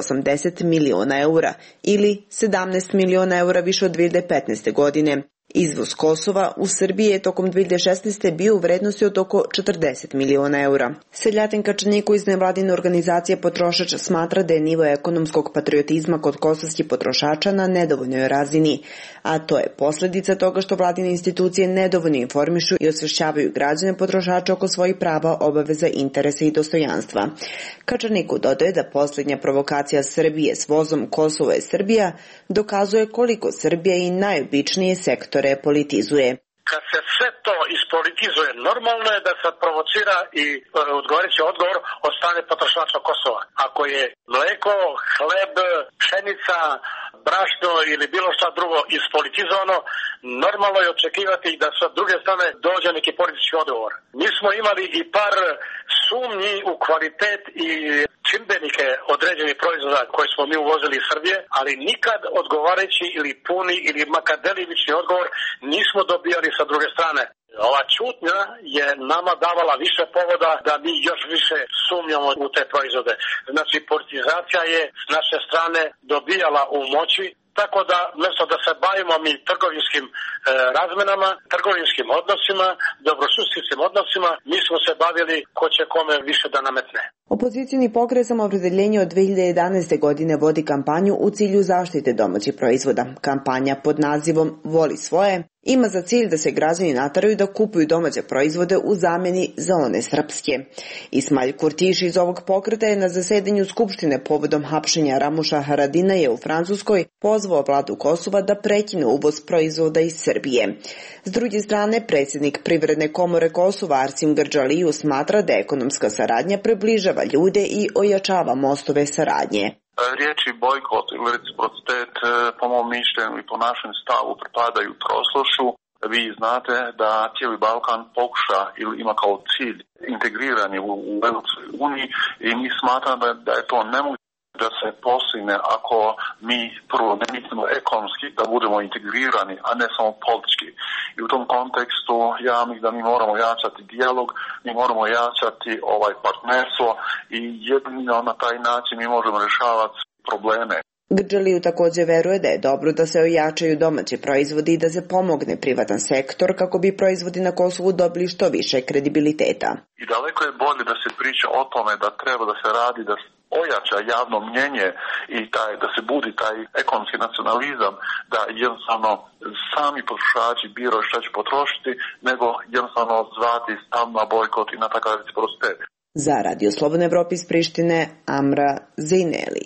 380 miliona eura ili 17 miliona eura više od 2015. godine. Izvoz Kosova u Srbiji je tokom 2016. bio u vrednosti od oko 40 miliona eura. Seljatin Kačaniko iz nevladine organizacije Potrošač smatra da je nivo ekonomskog patriotizma kod kosovskih potrošača na nedovoljnoj razini, a to je posljedica toga što vladine institucije nedovoljno informišu i osvešćavaju građane potrošača oko svojih prava, obaveza, interesa i dostojanstva. Kačaniko dodaje da posljednja provokacija Srbije s vozom Kosovo je Srbija dokazuje koliko Srbija i najobičnije sektore politizuje. Kad se sve to ispolitizuje, normalno je da se provocira i odgovarajući odgovor od strane potrošača Kosova. Ako je mleko, hleb, pšenica, brašno ili bilo šta drugo ispolitizovano, normalno je očekivati da sa druge strane dođe neki politički odgovor. Mi smo imali i par sumnji u kvalitet i čimbenike određenih proizvoda koje smo mi uvozili iz Srbije, ali nikad odgovarajući ili puni ili makar delimični odgovor nismo dobijali sa druge strane. Ova čutnja je nama davala više povoda da mi još više sumnjamo u te proizvode. Znači, politizacija je s naše strane dobijala u moći, tako da mjesto da se bavimo mi trgovinskim razmenama, trgovinskim odnosima, dobrosusjedskim odnosima, mi smo se bavili ko će kome više da nametne. Opozicijni pokret Samoopredeljenje od 2011. godine vodi kampanju u cilju zaštite domaćih proizvoda. Kampanja pod nazivom Voli svoje ima za cilj da se građani nateraju da kupuju domaće proizvode u zamjeni za one srpske. Ismail Kurtiš iz ovog pokreta je na zasedanju Skupštine povodom hapšenja Ramuša Haradinaja u Francuskoj pozvao vladu Kosova da prekine uvoz proizvoda iz Srbije. S druge strane, predsjednik Privredne komore Kosova Arsim Grđaliju smatra da ekonomska saradnja približava ljude i ojačava mostove saradnje. Riječi bojkot ili reciprocitet po mom mišljenju i po našem stavu pripadaju troslošu. Vi znate da cijeli Balkan pokuša ili ima kao cilj integriranje u Europskoj uniji i mi smatramo da je to nemoguće da se postigne ako mi prvo ne mislimo ekonomski da budemo integrirani, a ne samo politički. I u tom kontekstu ja mislim da mi moramo jačati dijalog, mi moramo jačati partnerstvo i jedino na taj način mi možemo rješavati probleme. Grđaliju također veruje da je dobro da se ojačaju domaći proizvodi i da se pomogne privatan sektor kako bi proizvodi na Kosovu dobili što više kredibiliteta. I daleko je bolje da se priča o tome da treba da se radi, da ojača javno mnjenje i da se budi taj ekonomski nacionalizam, da jednostavno sami potrošači biraju što će potrošiti, nego jednostavno zvati stav na bojkot i na takav reciprocitet. Za Radio Slobodna Evropa iz Prištine, Amra Zeneli.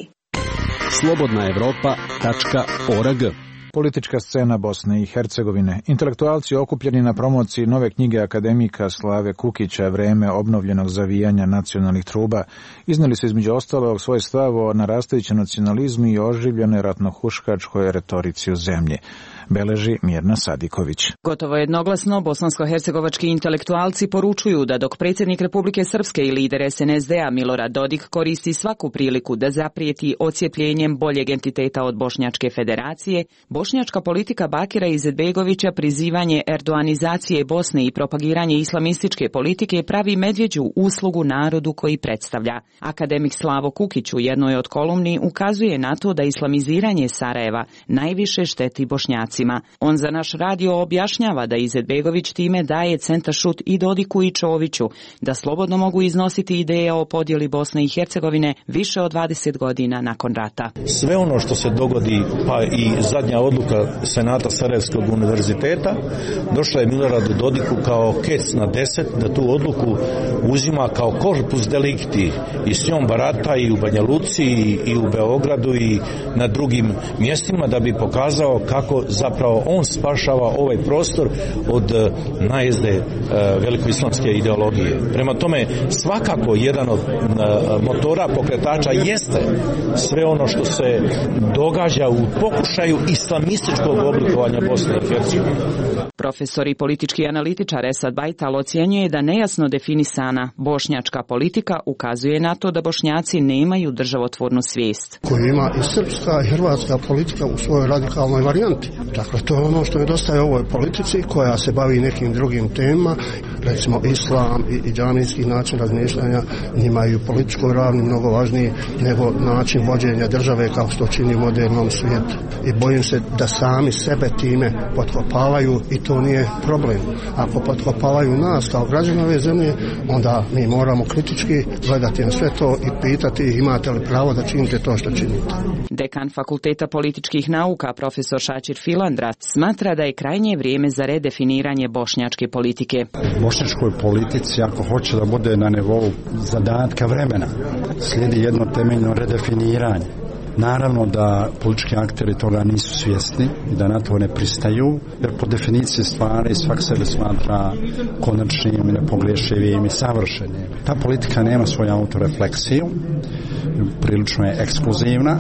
slobodnaevropa.org. Politička scena Bosne i Hercegovine. Intelektualci okupljeni na promociji nove knjige akademika Slave Kukića Vreme obnovljenog zavijanja nacionalnih truba iznali su između ostalog svoj stav o narastajućem nacionalizmu i oživljenoj ratnohuškačkoj retorici u zemlji. Beleži Mirna Sadiković. Gotovo jednoglasno bosansko-hercegovački intelektualci poručuju da dok predsjednik Republike Srpske i lider SNSD-a Milorad Dodik koristi svaku priliku da zaprijeti ocijepljenjem boljeg entiteta od Bošnjačke federacije, bošnjačka politika Bakira Izetbegovića, prizivanje erdoanizacije Bosne i propagiranje islamističke politike pravi medvjeđu uslugu narodu koji predstavlja. Akademik Slavo Kukić u jednoj od kolumni ukazuje na to da islamiziranje Sarajeva najviše šteti Bošnjacima. On za naš radio objašnjava da Izetbegović time daje centašut i Dodiku i Čoviću da slobodno mogu iznositi ideje o podjeli Bosne i Hercegovine više od 20 godina nakon rata. Sve ono što se dogodi, pa i zadnja odluka odluka Senata Sarajevskog univerziteta, došla je Miloradu Dodiku kao kec na 10 da tu odluku uzima kao corpus delicti i s njom barata i u Banja Luci i u Beogradu i na drugim mjestima, da bi pokazao kako zapravo on spašava ovaj prostor od najezde velikoislamske ideologije. Prema tome, svakako jedan od motora pokretača jeste sve ono što se događa u pokušaju islamističkog oblikovanja Bosne i Hercegovine. Profesor i politički analitičar Esad Bajtal ocjenjuje da nejasno definisana bošnjačka politika ukazuje na to da Bošnjaci nemaju državotvornu svijest. Koju ima i srpska i hrvatska politika u svojoj radikalnoj varijanti. Dakle, to je ono što nedostaje ovoj politici koja se bavi nekim drugim temama, recimo islam i džamijski način razmišljanja, njima je u političkoj ravni mnogo važniji nego način vođenja države kao što čini u modernom svijetu. I bojim se da sami sebe time potkopavaju i to nije problem. Ako potkopavaju nas kao građane ove zemlje, onda mi moramo kritički gledati na sve to i pitati imate li pravo da činite to što činite. Dekan Fakulteta političkih nauka, profesor Šačir Filandra, smatra da je krajnje vrijeme za redefiniranje bošnjačke politike. Bošnjačkoj politici, ako hoće da bude na nivou zadatka vremena, slijedi jedno temeljno redefiniranje. Naravno da politički akteri toga nisu svjesni i da na to ne pristaju, jer po definiciji stvari svak sebe smatra konačnim, nepogrešivim i savršenim. Ta politika nema svoju autorefleksiju, prilično je ekskluzivna,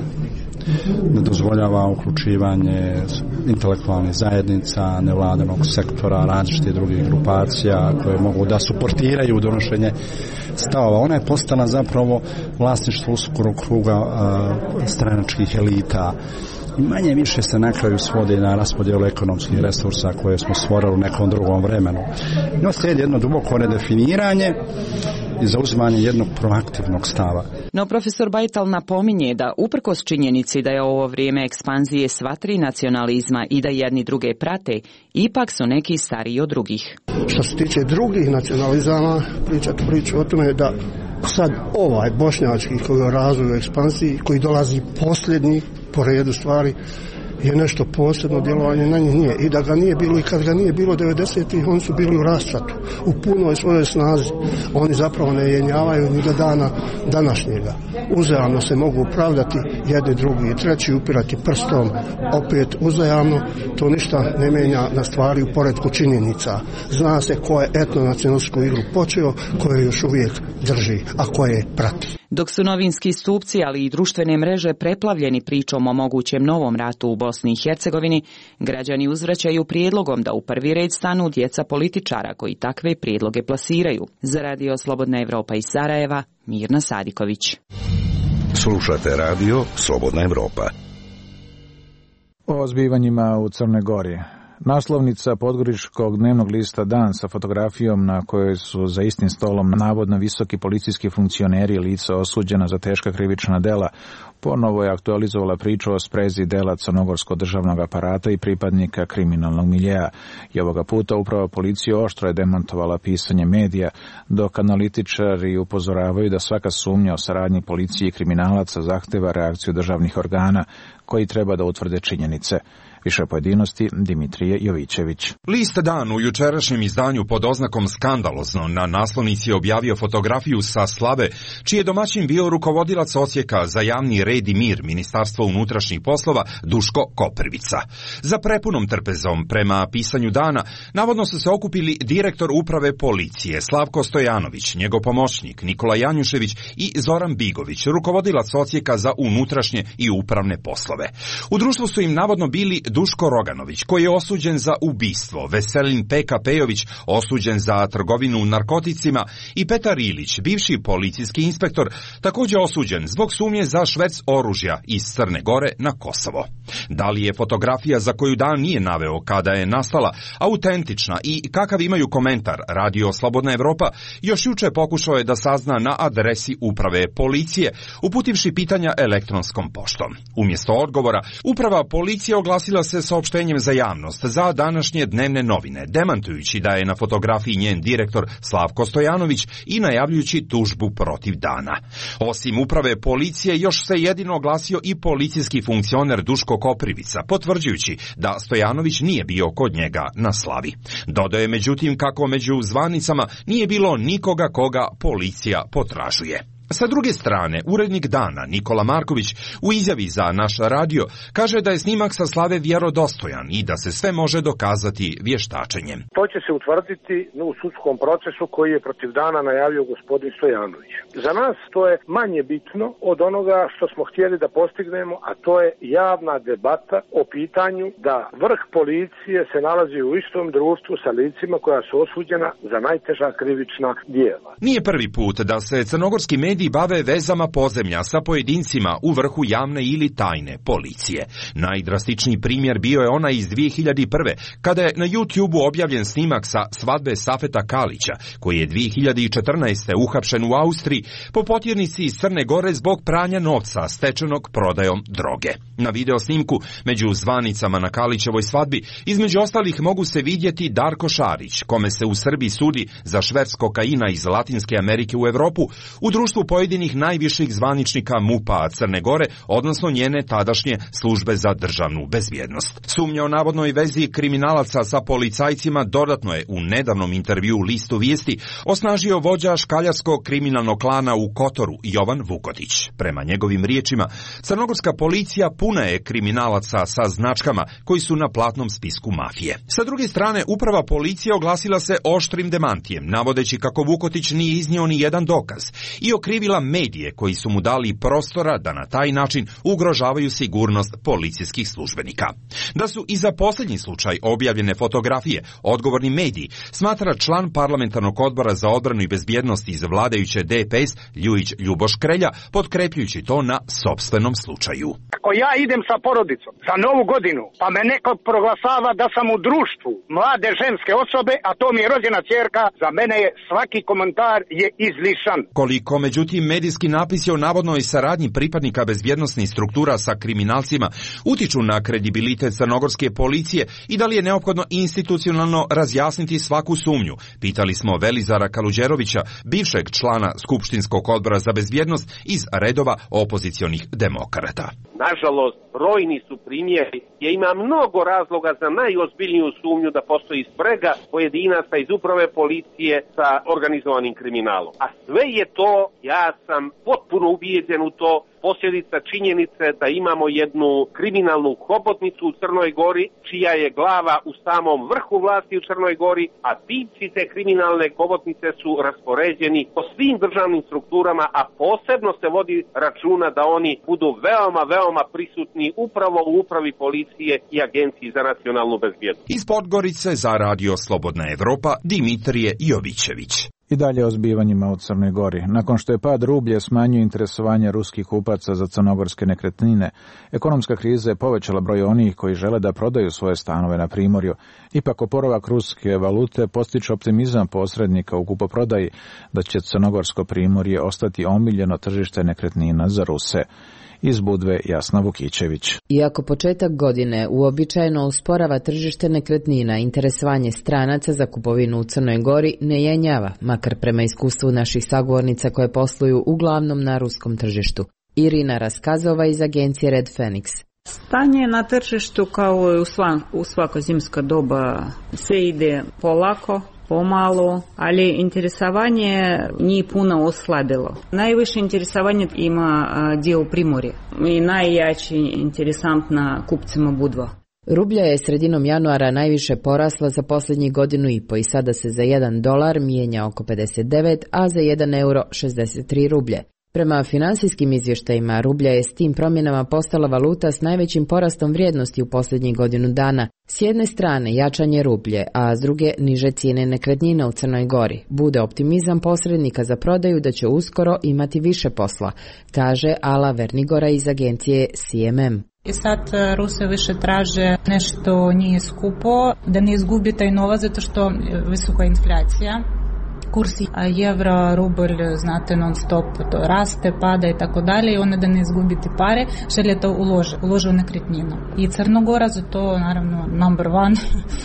ne dozvoljava uključivanje intelektualnih zajednica, nevladanog sektora, različitih drugih grupacija koje mogu da suportiraju donošenje stavova. Ona je postala zapravo vlasništvo uskoro kruga stranačkih elita. I manje više se na kraju svodi na raspodjelu ekonomskih resursa koje smo stvorili u nekom drugom vremenu. No, slijedi jedno duboko redefiniranje i zauzimanje jednog proaktivnog stava. No, profesor Bajtal napominje da uprkos činjenici da je ovo vrijeme ekspanzije sva tri nacionalizma i da jedni druge prate, ipak su neki stariji od drugih. Što se tiče drugih nacionalizama, priču o tome da sad ovaj bošnjački koji je u razvoju ekspansiji, koji dolazi posljednji po redu stvari, je nešto posebno djelovanje na njih nije. I da ga nije bilo i kad ga nije bilo 90-ih, oni su bili u rascvatu, u punoj svojoj snazi. Oni zapravo ne jenjavaju ni do dana današnjega. Uzajamno se mogu pravdati jedni, drugi i treći, upirati prstom, opet uzajamno. To ništa ne mijenja na stvari u poretku činjenica. Zna se ko je etnonacionalsku igru počeo, ko je još uvijek drži, a ko je prati. Dok su novinski stupci, ali i društvene mreže preplavljeni pričom o mogućem novom ratu u Bosni i Hercegovini, građani uzvraćaju prijedlogom da u prvi red stanu djeca političara koji takve prijedloge plasiraju. Za Radio Slobodna Evropa iz Sarajeva, Mirna Sadiković. Slušate Radio Slobodna Evropa. O zbivanjima u Crnoj Gori. Naslovnica podgoričkog dnevnog lista Dan sa fotografijom na kojoj su za istim stolom navodno visoki policijski funkcioneri i lica osuđena za teška krivična dela, ponovo je aktualizovala priču o sprezi dela crnogorskog državnog aparata i pripadnika kriminalnog miljeja. I ovoga puta upravo policija oštro je demantovala pisanje medija, dok analitičari upozoravaju da svaka sumnja o saradnji policije i kriminalaca zahteva reakciju državnih organa koji treba da utvrde činjenice. Više pojedinosti Dimitrije Jovićević. List Dan u jučerašnjem izdanju pod oznakom skandalozno na naslovnici je objavio fotografiju sa slave, čiji je domaćin bio rukovodilac odsjeka za javni red i mir Ministarstva unutrašnjih poslova Duško Koprivica. Za prepunom trpezom, prema pisanju Dana, navodno su se okupili direktor uprave policije Slavko Stojanović, njegov pomoćnik Nikola Janjušević i Zoran Bigović, rukovodilac odsjeka za unutrašnje i upravne poslove. U društvu su im navodno bili Duško Roganović, koji je osuđen za ubistvo, Veselin Pejović, osuđen za trgovinu narkoticima i Petar Ilić, bivši policijski inspektor, također osuđen zbog sumnje za šverc oružja iz Crne Gore na Kosovo. Da li je fotografija za koju Dan nije naveo kada je nastala autentična i kakav imaju komentar Radio Slobodna Evropa, još juče pokušao je da sazna na adresi uprave policije, uputivši pitanja elektronskom poštom. Umjesto odgovora, uprava policije oglasila oglasila se saopštenjem za javnost za današnje dnevne novine, demantujući da je na fotografiji njen direktor Slavko Stojanović i najavljujući tužbu protiv Dana. Osim uprave policije, još se jedino oglasio i policijski funkcioner Duško Koprivica, potvrđujući da Stojanović nije bio kod njega na slavi. Dodao je međutim kako među zvanicama nije bilo nikoga koga policija potražuje. Sa druge strane, urednik Dana Nikola Marković u izjavi za naš radio kaže da je snimak sa slave vjerodostojan i da se sve može dokazati vještačenjem. To će se utvrditi u sudskom procesu koji je protiv Dana najavio gospodin Stojanović. Za nas to je manje bitno od onoga što smo htjeli da postignemo, a to je javna debata o pitanju da vrh policije se nalazi u istom društvu sa licima koja su osuđena za najteža krivična djela. Nije prvi put da se crnogorski mediji bave vezama podzemlja sa pojedincima u vrhu javne ili tajne policije. Najdrastičniji primjer bio je onaj iz 2001. kada je na YouTube-u objavljen snimak sa svadbe Safeta Kalića, koji je 2014. uhapšen u Austriji po potjernici iz Crne Gore zbog pranja novca stečenog prodajom droge. Na video snimku među zvanicama na Kalićevoj svadbi između ostalih mogu se vidjeti Darko Šarić, kome se u Srbiji sudi za šverc kokaina iz Latinske Amerike u Evropu, u društvu pojedinih najviših zvaničnika MUP-a Crne Gore, odnosno njene tadašnje službe za državnu bezbjednost. Sumnja o navodnoj vezi kriminalaca sa policajcima dodatno je u nedavnom intervjuu Listu Vijesti osnažio vođa škaljarskog kriminalnog klana u Kotoru Jovan Vukotić. Prema njegovim riječima, crnogorska policija puna je kriminalaca sa značkama koji su na platnom spisku mafije. Sa druge strane, uprava policije oglasila se oštrim demantijem, navodeći kako Vukotić nije iznio ni jedan dokaz i okrivila medije koji su mu dali prostora da na taj način ugrožavaju sigurnost policijskih službenika. Da su i za posljednji slučaj objavljene fotografije odgovorni mediji, smatra član parlamentarnog odbora za odbranu i bezbjednost iz vladajuće DPS Ljujić Ljuboš Krelja, potkrepljujući to na sopstvenom slučaju. Ako ja idem sa porodicom za novu godinu, pa me neko proglasava da sam u društvu mlade ženske osobe, a to mi je rođena ćerka, za mene je svaki komentar je izlišan. Koliko međutim medijski napisi o navodnoj saradnji pripadnika bezbjednosnih struktura sa kriminalcima utiču na kredibilitet crnogorske policije i da li je neophodno institucionalno razjasniti svaku sumnju, pitali smo Velizara Kaluđerovića, bivšeg člana Skupštinskog odbora za bezbjednost iz redova opozicionih demokrata. Nažalost, brojni su primjeri gdje ima mnogo razloga za najozbiljniju sumnju da postoji sprega pojedinaca iz uprave policije sa organizovanim kriminalom. A sve je to, ja sam potpuno ubijeđen u to, posljedica činjenice da imamo jednu kriminalnu hobotnicu u Crnoj Gori, čija je glava u samom vrhu vlasti u Crnoj Gori, a pipci te kriminalne hobotnice su raspoređeni po svim državnim strukturama, a posebno se vodi računa da oni budu veoma prisutni upravo u upravi policije i Agenciji za nacionalnu bezbjednost. Iz Podgorice za Radio Slobodna Evropa, Dimitrije Jovićević. I dalje o zbivanjima u Crnoj Gori. Nakon što je pad rublje smanjio interesovanje ruskih kupaca za crnogorske nekretnine, ekonomska kriza je povećala broj onih koji žele da prodaju svoje stanove na primorju. Ipak oporavak ruske valute postiče optimizam posrednika u kupoprodaji da će crnogorsko primorje ostati omiljeno tržište nekretnina za Ruse. Iz Budve Jasna Vukićević. Iako početak godine uobičajeno usporava tržište nekretnina, interesovanje stranaca za kupovinu u Crnoj Gori ne jenjava, makar prema iskustvu naših sagovornica koje posluju uglavnom na ruskom tržištu. Irina Raskazova iz agencije Red Phoenix. Stanje na tržištu kao i u svako zimsko doba sve ide polako, pomalo, ali interesovanje nije puno oslabilo. Najviše interesovanje ima dio Primorja i najjači interesantna kupcima Budva. Rublja je sredinom januara najviše porasla za posljednjih godinu i po i sada se za $1 mijenja oko 59, a za €1 63 rublje. Prema finansijskim izvještajima, rublja je s tim promjenama postala valuta s najvećim porastom vrijednosti u posljednjih godinu dana. S jedne strane jačanje rublje, a s druge niže cijene nekretnina u Crnoj Gori. Bude optimizam posrednika za prodaju da će uskoro imati više posla, kaže Ala Vernigora iz agencije CMM. I sad Rusi više traže nešto nije skupo, da ne izgubi taj novac zato što visoka inflacija. Kurs evro, rubl, znate, non stop to raste, pada i tako dalje i onda da ne izgubiti pare, žele to ulože u nekretninu. I Crna Gora za to, naravno, number one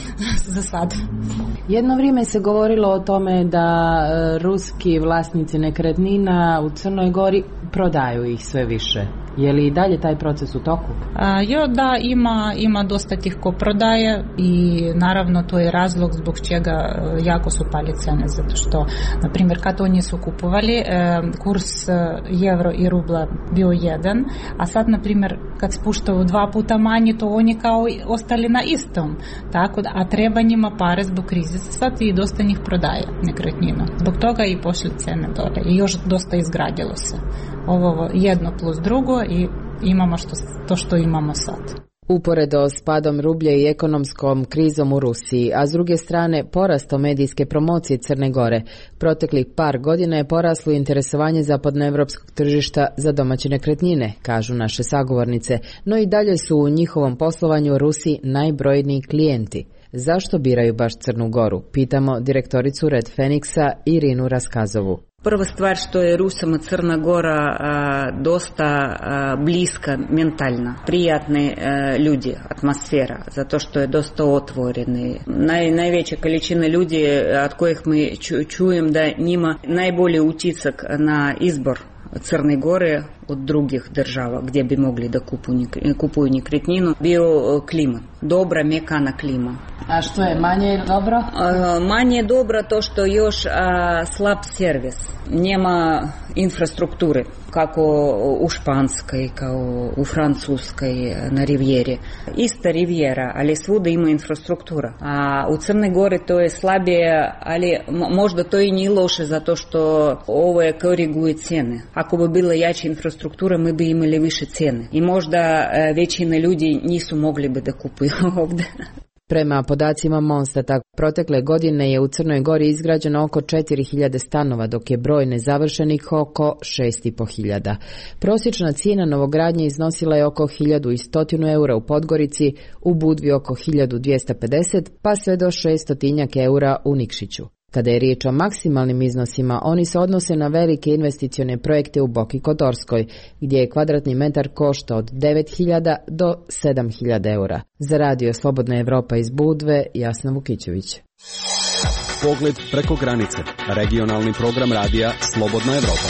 za sad. Jedno vrijeme se govorilo o tome da ruski vlasnici nekretnina u Crnoj Gori prodaju ih sve više. Je li i dalje taj proces u toku? Da, ima dosta tih ko prodaje i naravno to je razlog zbog čega jako su pali cene, zato što, na primjer, kad oni su kupovali, kurs evro i rubla bio 1, a sad, na primjer, kad spuštaju 2 puta manje, to oni kao ostali na istom, tako da, a treba njima pare zbog krize sad i dosta njih prodaje nekretninu. Zbog toga i pošli cene dole i još dosta izgradilo se. Ovo jedno plus drugo i imamo to što imamo sad. Uporedo s padom rublja i ekonomskom krizom u Rusiji, a s druge strane porastom medijske promocije Crne Gore, proteklih par godina je poraslo interesovanje zapadnoevropskog tržišta za domaće nekretnine, kažu naše sagovornice, no i dalje su u njihovom poslovanju Rusi najbrojniji klijenti. Zašto biraju baš Crnu Goru? Pitamo direktoricu Red Feniksa Irinu Raskazovu. Prva stvar što je Rusama Crna Gora dosta bliska mentalna, prijatni ljudi, atmosfera, zato što je dosta otvoreni. Najveća količina ljudi od kojih mi čujem da njima najbolji utisak na izbor Crne Gore od drugih država gdje bi mogli da kupuju nekretninu bio klima, dobra mekana klima. A što je manje dobro? Manje dobro to što još slab servis. Nema infrastrukture kako u Španskoj, kao u Francuskoj na rivijeri. Ista rivijera, ali svuda ima infrastruktura. A u Crnoj Gori to je slabije, ali možda to i nije loše zato što ovo je koriguje cijene. Ako bi bila jača infrastruktura, mi bi imali više cijene. I možda većina ljudi nisu mogli bi da kupuju ovdje. Prema podacima Monstata, protekle godine je u Crnoj Gori izgrađeno oko 4000 stanova, dok je broj nezavršenih oko 6500. Prosječna cijena novogradnje iznosila je oko 1100 eura u Podgorici, u Budvi oko 1250, pa sve do 600 eura u Nikšiću. Kada je riječ o maksimalnim iznosima, oni se odnose na velike investicione projekte u Boki Kotorskoj, gdje je kvadratni metar košta od 9.000 do 7.000 eura. Za radio Slobodna Evropa iz Budve, Jasna Vukićević. Pogled preko granice. Regionalni program radija Slobodna Evropa.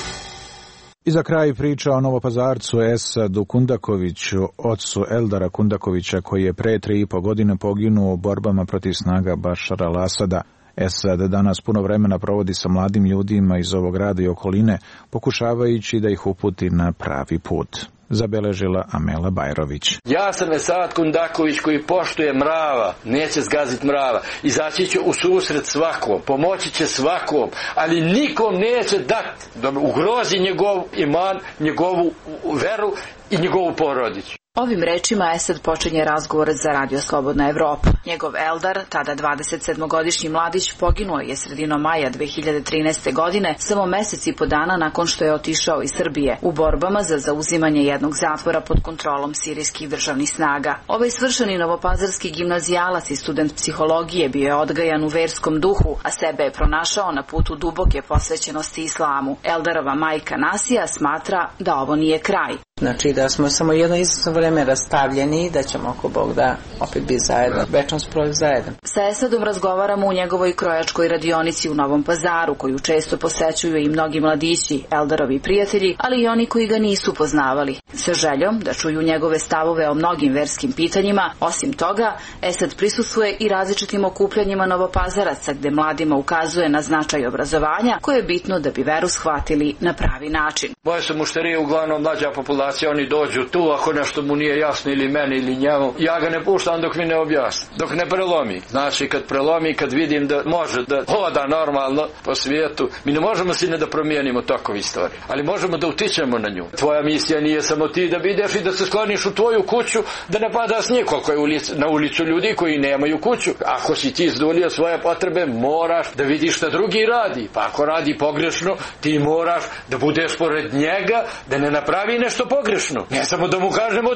I za kraj priča o Novopazarcu Esadu Kundakoviću, ocu Eldara Kundakovića, koji je pre 3,5 godine poginuo u borbama protiv snaga Bašara al-Asada. Esad danas puno vremena provodi sa mladim ljudima iz ovog grada i okoline, pokušavajući da ih uputi na pravi put. Zabeležila Amela Bajrović. Ja sam Esad Kundaković koji poštuje mrava, neće zgaziti mrava. Izaći će u susret svakom, pomoći će svakom, ali nikom neće dati da ugrozi njegov iman, njegovu veru i njegovu porodicu. Ovim rečima Esad počinje razgovor za radio Slobodna Evropa. Njegov Eldar, tada 27-godišnji mladić, poginuo je sredinom maja 2013. godine, samo mjesec i po dana nakon što je otišao iz Srbije u borbama za zauzimanje jednog zatvora pod kontrolom sirijskih državnih snaga. Ovaj svršeni novopazarski gimnazijalac i student psihologije bio je odgajan u verskom duhu, a sebe je pronašao na putu duboke posvećenosti islamu. Eldarova majka Nasija smatra da ovo nije kraj. Znači da smo samo jedno izvjesno vrijeme rastavljeni, da ćemo ako Bog da opet biti zajedno, večno sprovi zajedno. Sa Esadom razgovaramo u njegovoj krojačkoj radionici u Novom Pazaru, koju često posećuju i mnogi mladići, Eldarovi prijatelji, ali i oni koji ga nisu poznavali. Sa željom da čuju njegove stavove o mnogim verskim pitanjima, osim toga, Esad prisustvuje i različitim okupljanjima Novopazaraca, gde mladima ukazuje na značaj obrazovanja, koje je bitno da bi veru shvatili na pravi način. Moje su mušterije uglavnom mlađa populacija, oni dođu tu ako nešto mu nije jasno ili meni ili njemu. Ja ga ne puštam dok mi ne objasni, dok ne prelomi. Znači kad prelomi, kad vidim da može da hoda normalno po svijetu, mi ne možemo si ne da promijenimo takvu istoriju, ali možemo da utičemo na nju. Tvoja misija nije samo ti da ideš i da se skloniš u tvoju kuću, da ne pada snijeg, koliko je na ulicu ljudi koji nemaju kuću. Ako si ti izdulio svoje potrebe, moraš da vidiš šta drugi radi. Pa ako radi pogrešno, ti moraš da budeš pored njega, da ne napravi nešto pogrešno. Ne samo da mu kažemo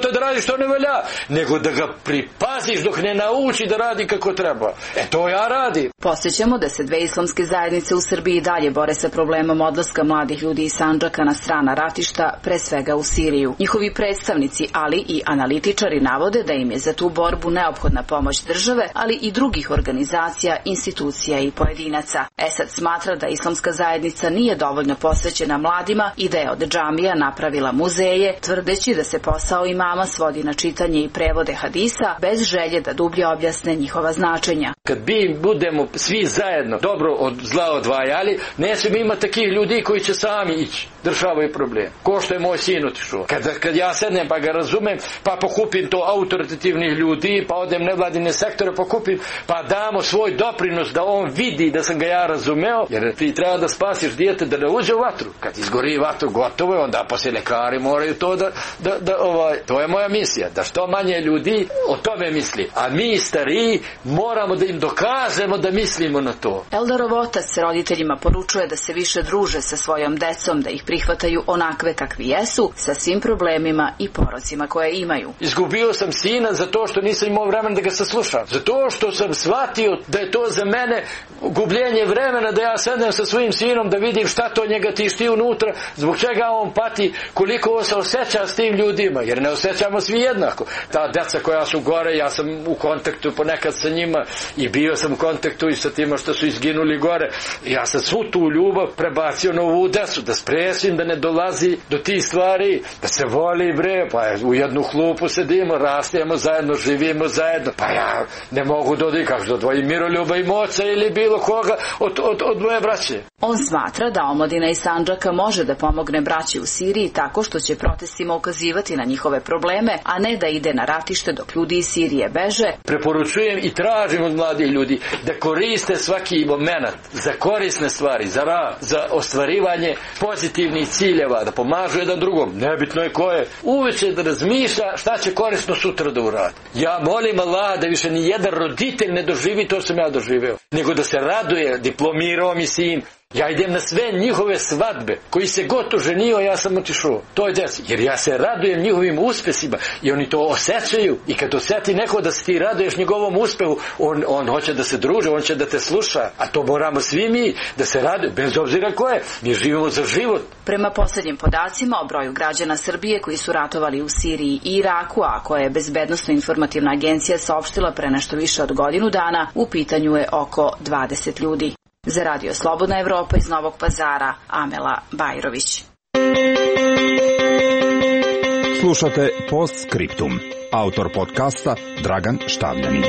to da radi što ne valja, nego da ga pripaziš dok ne nauči da radi kako treba. To ja radim. Podsjećamo da se dve islamske zajednice u Srbiji dalje bore sa problemom odlaska mladih ljudi iz Sandžaka na strana ratišta, pre svega u Siriju. Njihovi predstavnici, ali i analitičari navode da im je za tu borbu neophodna pomoć države, ali i drugih organizacija, institucija i pojedinaca. Esad smatra da islamska zajednica nije dovoljno posvećena mladima i da je od džamija napravila muzeje, tvrdeći da se posao imama svodi na čitanje i prevode hadisa bez želje da dublje objasne njihova značenja. Kad mi budemo svi zajedno dobro od zla odvajali, nećemo imati takih ljudi koji će sami ići, rješavaju problem. Ko što je moj sin otišao. Kad ja sednem pa ga razumem, pa pokupim to autoritativnih ljudi, pa odem nevladine sektore, pokupim, pa damo svoj doprinos da on vidi da sam ga ja razumeo, jer ti treba da spasiš dijete da ne uđe u vatru. Kad izgori vatru, gotovo je, onda poslije lekari moraju to to je moja misija, da što manje ljudi o tome misli. A mi stariji moramo da im dokažemo da mislimo na to. Eldarov otac roditeljima poručuje da se više druže sa svojom decom, da ih prihvataju onakve kakvi jesu, sa svim problemima i porocima koje imaju. Izgubio sam sina zato što nisam imao vremena da ga saslušam. Zato što sam shvatio da je to za mene gubljenje vremena, da ja sedem sa svojim sinom da vidim šta to njega tišti unutra, zbog čega on pati, koliko se osjeća s tim ljudima, jer ne osjećamo svi jednako. Ta deca koja su gore, ja sam u kontaktu ponekad sa njima i bio sam u kontaktu i sa tima što su izginuli gore. Ja sam svu tu ljubav prebacio na ovu decu, da spresim da ne dolazi do tih stvari, da se voli pa u jednu hlupu sedimo, rastemo zajedno, živimo zajedno, pa ja ne mogu kako do dvoji Miroljuba i Moca ili bilo koga od moje braće. On smatra da omladina iz Sandžaka može da pomogne braći u Siriji tako što će protestima ukazivati na njihove probleme, a ne da ide na ratište dok ljudi iz Sirije beže. Preporučujem i tražim od mladih ljudi da koriste svaki moment za korisne stvari, za ostvarivanje pozitivnih ciljeva, da pomažu jedan drugom, nebitno je ko je, uveče da razmišlja šta će korisno sutra da uradi. Ja molim Allah da više ni jedan roditelj ne doživi to sam ja doživeo, nego da se raduje, diplomirao mi sin. Ja idem na sve njihove svadbe, koji se god oženio, ja sam otišao. To je desi, jer ja se radujem njihovim uspesima i oni to osjećaju. I kad osjeti neko da se ti raduješ njegovom uspehu, on hoće da se druže, on će da te sluša. A to moramo svi mi da se raduje, bez obzira ko je. Mi živimo za život. Prema posljednjim podacima o broju građana Srbije koji su ratovali u Siriji i Iraku, a koje je Bezbednosno-informativna agencija saopštila pre nešto više od godinu dana, u pitanju je oko 20 ljudi. Za Radio Slobodna Evropa iz Novog Pazara, Amela Bajrović. Slušate Postscriptum. Autor podcasta Dragan Štavljanin.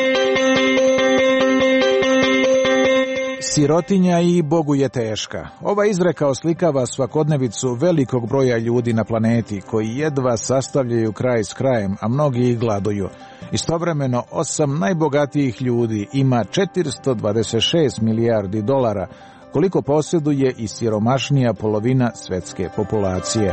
Sirotinja i Bogu je teška. Ova izreka oslikava svakodnevicu velikog broja ljudi na planeti koji jedva sastavljaju kraj s krajem, a mnogi ih gladuju. Istovremeno, 8 najbogatijih ljudi ima 426 milijardi dolara, koliko posjeduje i siromašnija polovina svetske populacije.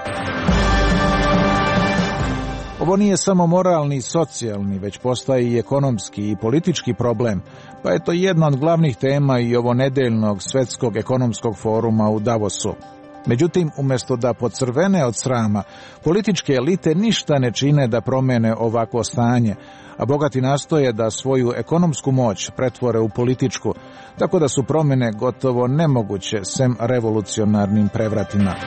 Ovo nije samo moralni i socijalni, već postaje i ekonomski i politički problem, pa je to jedna od glavnih tema i ovo nedeljnog svetskog ekonomskog foruma u Davosu. Međutim, umjesto da pocrvene od srama, političke elite ništa ne čine da promene ovakvo stanje, a bogati nastoje da svoju ekonomsku moć pretvore u političku, tako da su promjene gotovo nemoguće sem revolucionarnim prevratima.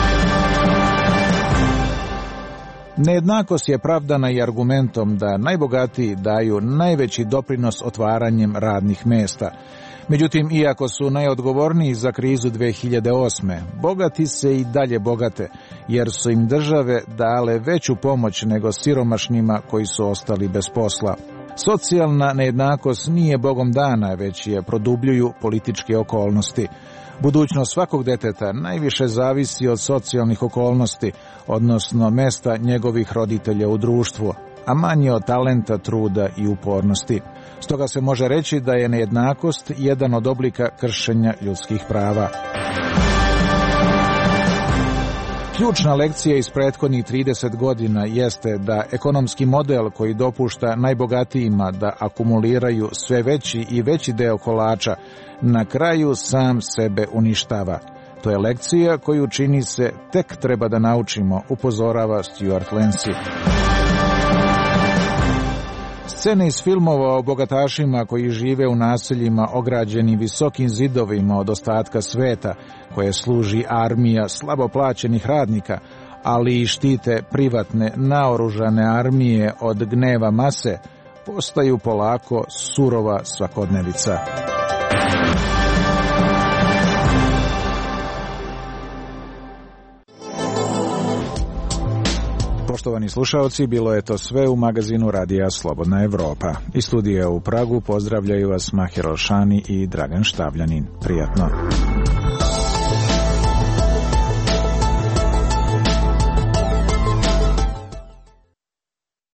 Nejednakost je pravdana i argumentom da najbogatiji daju najveći doprinos otvaranjem radnih mesta. Međutim, iako su najodgovorniji za krizu 2008. bogati se i dalje bogate, jer su im države dale veću pomoć nego siromašnima koji su ostali bez posla. Socijalna nejednakost nije bogom dana, već je produbljuju političke okolnosti. Budućnost svakog deteta najviše zavisi od socijalnih okolnosti, odnosno mesta njegovih roditelja u društvu, a manje od talenta, truda i upornosti. Stoga se može reći da je nejednakost jedan od oblika kršenja ljudskih prava. Ključna lekcija iz prethodnih 30 godina jeste da ekonomski model koji dopušta najbogatijima da akumuliraju sve veći i veći deo kolača, na kraju sam sebe uništava. To je lekcija koju, čini se, tek treba da naučimo, upozorava Stuart Lancy. Scene iz filmova o bogatašima koji žive u naseljima ograđenim visokim zidovima od ostatka sveta, koje služi armija slabo plaćenih radnika, ali i štite privatne naoružane armije od gneva mase, postaju polako surova svakodnevica. Poštovani slušaoci, bilo je to sve u magazinu Radija Slobodna Evropa. Iz studija u Pragu pozdravljaju vas Mahir Olšani i Dragan Štavljanin. Prijatno.